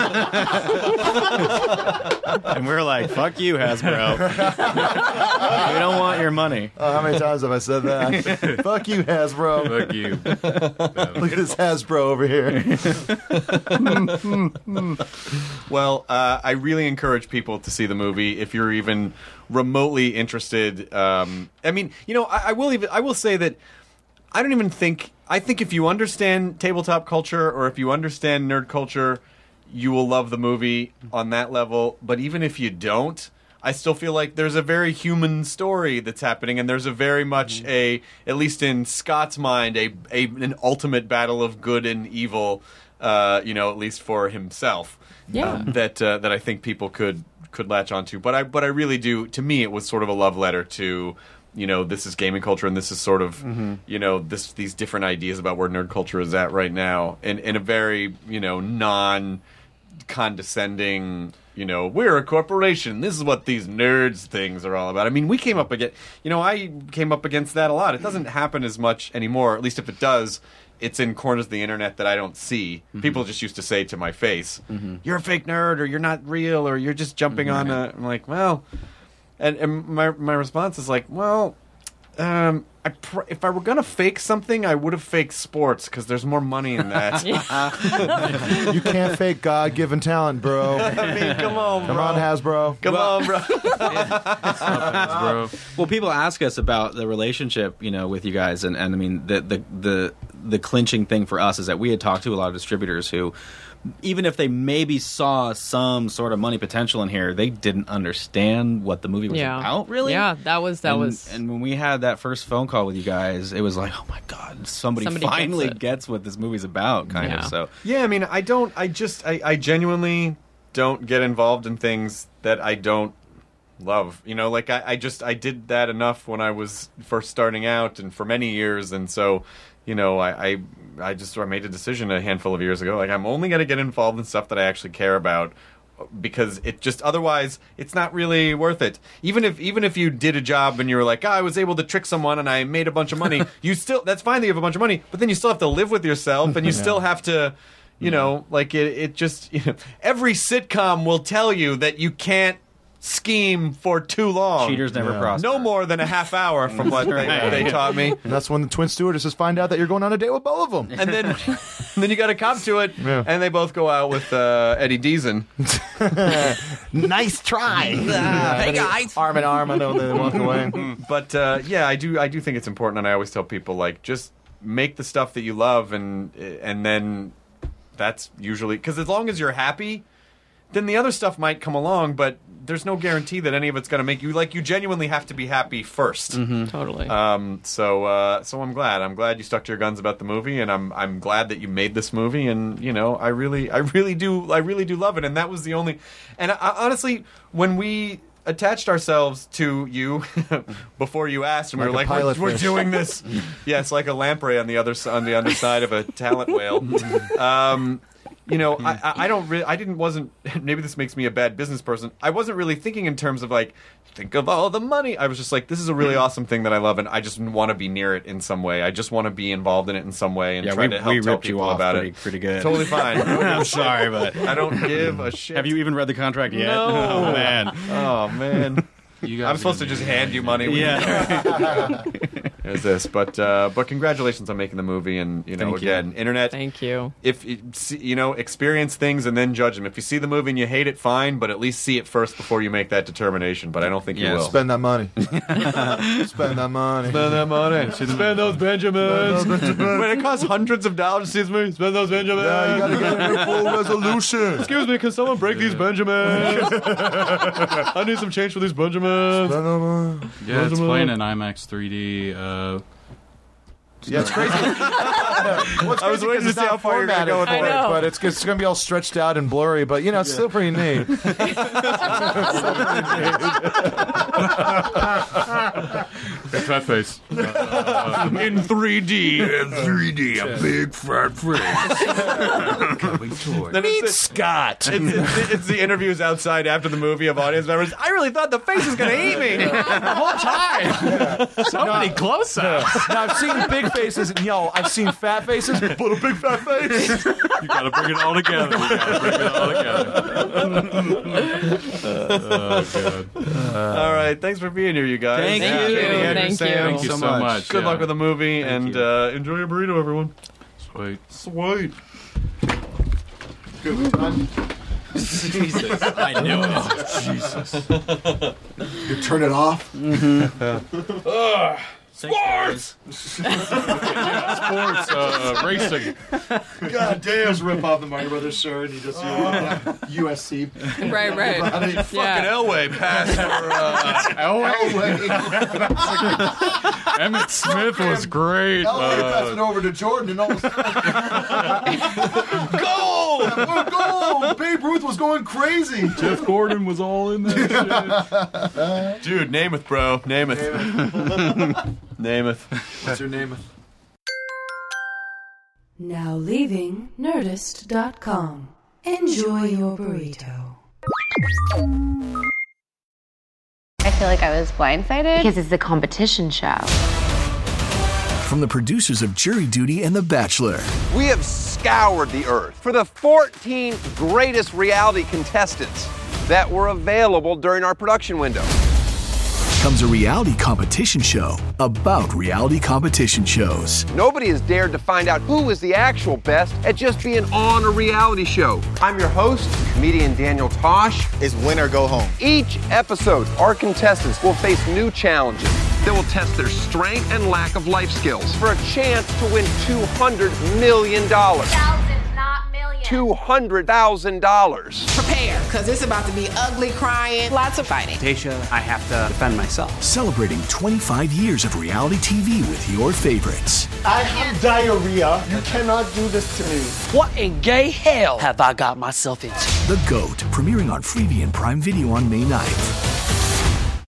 And we were like, "Fuck you, Hasbro. We don't want your money." Oh, how many times have I said that? Fuck you, Hasbro. Fuck you. Look at this Hasbro over here. Well, uh, I really encourage people to see the movie if you're even remotely interested. Um, I mean, you know, I, I will even I will say that I don't even think I think if you understand tabletop culture or if you understand nerd culture, you will love the movie on that level. But even if you don't, I still feel like there's a very human story that's happening, and there's a very much a, at least in Scott's mind, a, a an ultimate battle of good and evil. Uh, you know, at least for himself. Yeah. uh, that uh, that I think people could could latch onto. But I but I really do. To me, it was sort of a love letter to, you know, this is gaming culture, and this is sort of, you know, this these different ideas about where nerd culture is at right now, in in a very, you know, non condescending, you know, we're a corporation, this is what these nerds things are all about. I mean, we came up against, you know, I came up against that a lot. It doesn't happen as much anymore, at least if it does. It's in corners of the internet that I don't see. Mm-hmm. People just used to say to my face, mm-hmm. "You're a fake nerd," or "You're not real," or "You're just jumping mm-hmm. on a." I'm like, well, and, and my my response is like, well, um, I pr- if I were gonna fake something, I would have faked sports because there's more money in that. You can't fake God-given talent, bro. I mean, come on, Come bro. on, Hasbro. Come Well- on, bro. bro. Well, people ask us about the relationship, you know, with you guys, and, and I mean, the, the the the clinching thing for us is that we had talked to a lot of distributors who, even if they maybe saw some sort of money potential in here, they didn't understand what the movie was Yeah. about, really. Yeah, that was that and, was. And when we had that first phone call with you guys, it was like, oh my god, somebody, Somebody gets finally it. gets what this movie's about, kind Yeah. of. So Yeah, I mean, I don't. I just. I, I genuinely don't get involved in things that I don't love. You know, like I, I just I did that enough when I was first starting out, and for many years, and so. You know, I, I I just I made a decision a handful of years ago. Like, I'm only going to get involved in stuff that I actually care about, because it just otherwise it's not really worth it. Even if even if you did a job and you were like, oh, I was able to trick someone and I made a bunch of money, you still that's fine that you have a bunch of money, but then you still have to live with yourself, and you yeah. still have to, you know, like it it just you know, every sitcom will tell you that you can't scheme for too long. cheaters never Yeah. prosper. No more than a half hour from what they, Right. they taught me. And that's when the twin stewardesses find out that you're going on a date with both of them. And then, and then you got to cop to it, Yeah. and they both go out with uh, Eddie Deason. Nice try. Hey guys, arm in arm. I know they walk away. But uh, yeah, I do. I do think it's important, and I always tell people like just make the stuff that you love, and and then that's usually because as long as you're happy, then the other stuff might come along, but there's no guarantee that any of it's going to make you, like, you genuinely have to be happy first. Mm-hmm. Totally. Um, so, uh, so I'm glad. I'm glad you stuck to your guns about the movie, and I'm, I'm glad that you made this movie, and, you know, I really, I really do, I really do love it, and that was the only, and I, honestly, when we attached ourselves to you before you asked, and we Like were a like, we're, pilot we're fish. doing this. Yes, like a lamprey on the other, s- on the underside of a talent whale. Um, You know, I, I I don't really, I didn't, wasn't, maybe this makes me a bad business person. I wasn't really thinking in terms of like, think of all the money. I was just like, this is a really awesome thing that I love, and I just want to be near it in some way. I just want to be involved in it in some way and Yeah, try we, to help we tell ripped you people off about pretty, it. pretty good. Totally fine. I'm sorry, but I don't give a shit. have you even read the contract yet? No. Oh, man. Oh, man. You guys I'm supposed to are just gonna hand be- you money. When Yeah. You There's this, but uh, but congratulations on making the movie, and you know, Thank you. again, internet. Thank you. If you, see, you know, experience things and then judge them. If you see the movie and you hate it, fine, but at least see it first before you make that determination. But I don't think you Yeah, will. Spend that money. Spend that money. Spend that money. Spend those Benjamins. When it costs hundreds of dollars to see this movie, spend those Benjamins. Yeah, you gotta get in there full resolution. Excuse me, can someone break these Benjamins? I need some change for these Benjamins. Spend that money. Yeah, it's playing in IMAX three D. Uh, Yeah, it's crazy. What's I was crazy waiting 'cause to it's see not how far you're gonna formatted go with for I it, know. but it's, it's going to be all stretched out and blurry. But you know, it's still pretty neat. fat face. In three D. In three D, a big fat face. Coming toward. Then it's, Scott. it's, it's, it's the interviews outside after the movie of audience members. I really thought the face was going to eat me the whole time. So many close-ups. Now I've seen big faces, and yo, I've seen fat faces, but a big fat face. You gotta bring it all together. You gotta bring it all together. Oh, God. All right, thanks for being here, you guys. Thank Yeah, you. Katie, Andrew, Thank you. Sam. Thank you so so much. much. Good yeah. luck with the movie, and you. uh, enjoy your burrito, everyone. Sweet. Sweet. Good, we're done. Jesus. I knew it. You turn it off. Sports! Sports, uh, racing. God damn. Just rip off the Mario Brothers shirt and you just uh, U S C. Right, right. Fucking Yeah. Elway passed for, uh, Elway. Emmett Smith was great. Elway Uh, passing over to Jordan and all of a sudden. goal! Goal! Babe Ruth was going crazy. Jeff Gordon was all in that shit. Dude, Namath, bro. Namath. Namath. What's your name? Now leaving Nerdist dot com. Enjoy your burrito. I feel like I was blindsided because it's a competition show. From the producers of Jury Duty and The Bachelor, We have scoured the earth for the fourteen greatest reality contestants that were available during our production window. comes a reality competition show about reality competition shows. Nobody has dared to find out who is the actual best at just being on a reality show. I'm your host, comedian Daniel Tosh. It's win or go home. Each episode, our contestants will face new challenges that will test their strength and lack of life skills for a chance to win two hundred million dollars. Thousands, not millions. two hundred thousand dollars. Prepare, because it's about to be ugly, crying, lots of fighting. Tasha, I have to defend myself. Celebrating twenty-five years of reality T V with your favorites. I have diarrhea. You cannot do this to me. What in gay hell have I got myself into? The GOAT, premiering on Freevee and Prime Video on May ninth.